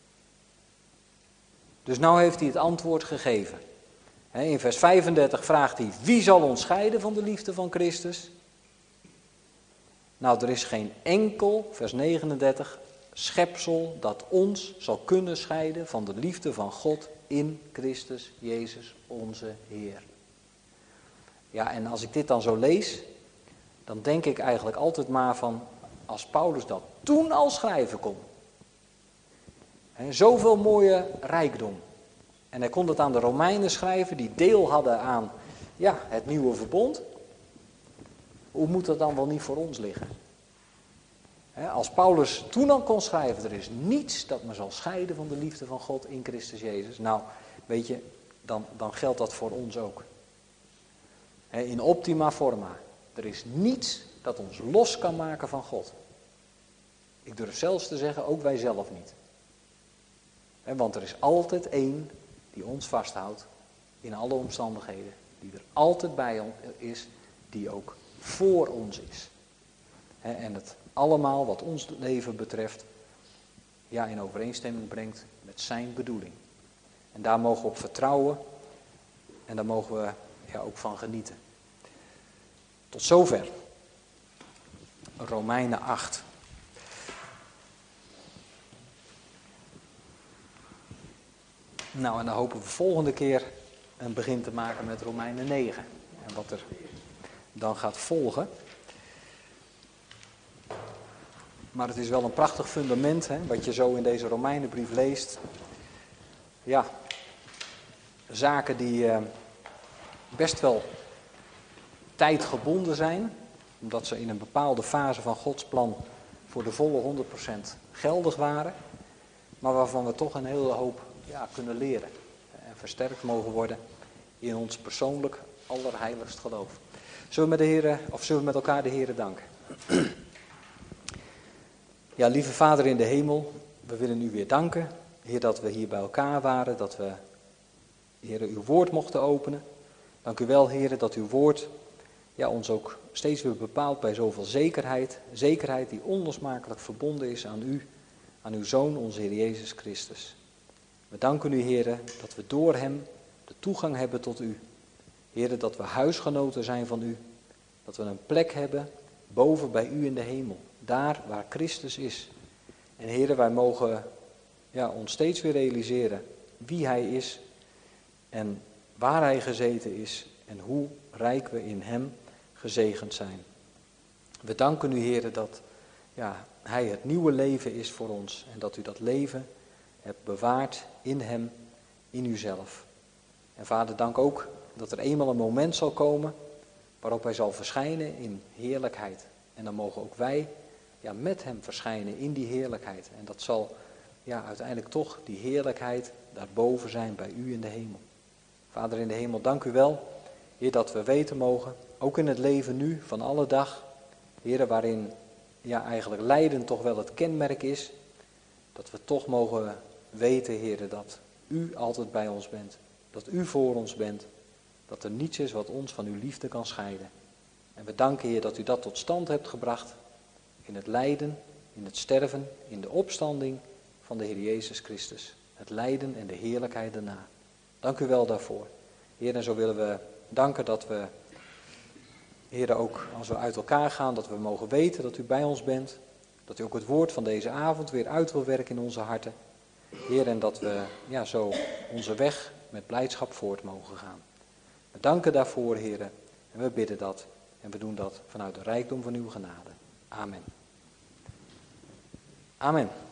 Dus nou heeft hij het antwoord gegeven. In vers vijfendertig vraagt hij, wie zal ons scheiden van de liefde van Christus? Nou, er is geen enkel, vers negenendertig, schepsel dat ons zal kunnen scheiden van de liefde van God in Christus Jezus onze Heer. Ja, en als ik dit dan zo lees, dan denk ik eigenlijk altijd maar van, als Paulus dat toen al schrijven kon. He, zoveel mooie rijkdom. En hij kon het aan de Romeinen schrijven die deel hadden aan ja, het nieuwe verbond. Hoe moet dat dan wel niet voor ons liggen? He, als Paulus toen al kon schrijven, er is niets dat me zal scheiden van de liefde van God in Christus Jezus. Nou, weet je, dan, dan geldt dat voor ons ook. He, in optima forma. Er is niets dat ons los kan maken van God. Ik durf zelfs te zeggen, ook wij zelf niet. He, want er is altijd één die ons vasthoudt in alle omstandigheden. Die er altijd bij ons is, die ook voor ons is. He, en het allemaal wat ons leven betreft, ja, in overeenstemming brengt met zijn bedoeling. En daar mogen we op vertrouwen en daar mogen we ja, ook van genieten. Tot zover. Romeinen acht. Nou, en dan hopen we volgende keer een begin te maken met Romeinen negen. En wat er dan gaat volgen. Maar het is wel een prachtig fundament, hè, wat je zo in deze Romeinenbrief leest. Ja, zaken die eh, best wel tijdgebonden zijn. Omdat ze in een bepaalde fase van Gods plan voor de volle honderd procent geldig waren. Maar waarvan we toch een hele hoop ja, kunnen leren. En versterkt mogen worden in ons persoonlijk allerheiligst geloof. Zullen we met, de Heere, of zullen we met elkaar de Heere danken? Ja, lieve Vader in de hemel, we willen u weer danken. Heer, dat we hier bij elkaar waren, dat we, Heer, uw woord mochten openen. Dank u wel, Heer, dat uw woord ja, ons ook steeds weer bepaalt bij zoveel zekerheid. Zekerheid die onlosmakelijk verbonden is aan u, aan uw Zoon, onze Heer Jezus Christus. We danken u, Heer, dat we door hem de toegang hebben tot u. Heer, dat we huisgenoten zijn van u. Dat we een plek hebben boven bij u in de hemel. Daar waar Christus is. En Heer, wij mogen ja, ons steeds weer realiseren wie hij is. En waar hij gezeten is. En hoe rijk we in hem gezegend zijn. We danken u, Heer, dat ja, hij het nieuwe leven is voor ons. En dat u dat leven hebt bewaard in hem, in uzelf. En Vader, dank ook dat er eenmaal een moment zal komen waarop hij zal verschijnen in heerlijkheid. En dan mogen ook wij ja, met hem verschijnen in die heerlijkheid. En dat zal ja, uiteindelijk toch die heerlijkheid daarboven zijn bij u in de hemel. Vader in de hemel, dank u wel, Heer, dat we weten mogen, ook in het leven nu van alle dag, Heer, waarin ja, eigenlijk lijden toch wel het kenmerk is, dat we toch mogen weten, Heer, dat u altijd bij ons bent. Dat u voor ons bent. Dat er niets is wat ons van uw liefde kan scheiden. En we danken, Heer, dat u dat tot stand hebt gebracht in het lijden, in het sterven, in de opstanding van de Heer Jezus Christus. Het lijden en de heerlijkheid daarna. Dank u wel daarvoor. Heer, en zo willen we danken dat we, Heer, ook als we uit elkaar gaan, dat we mogen weten dat u bij ons bent. Dat u ook het woord van deze avond weer uit wil werken in onze harten. Heer, en dat we ja, zo onze weg met blijdschap voort mogen gaan. We danken daarvoor, Heer, en we bidden dat. En we doen dat vanuit de rijkdom van uw genade. Amen. Amen.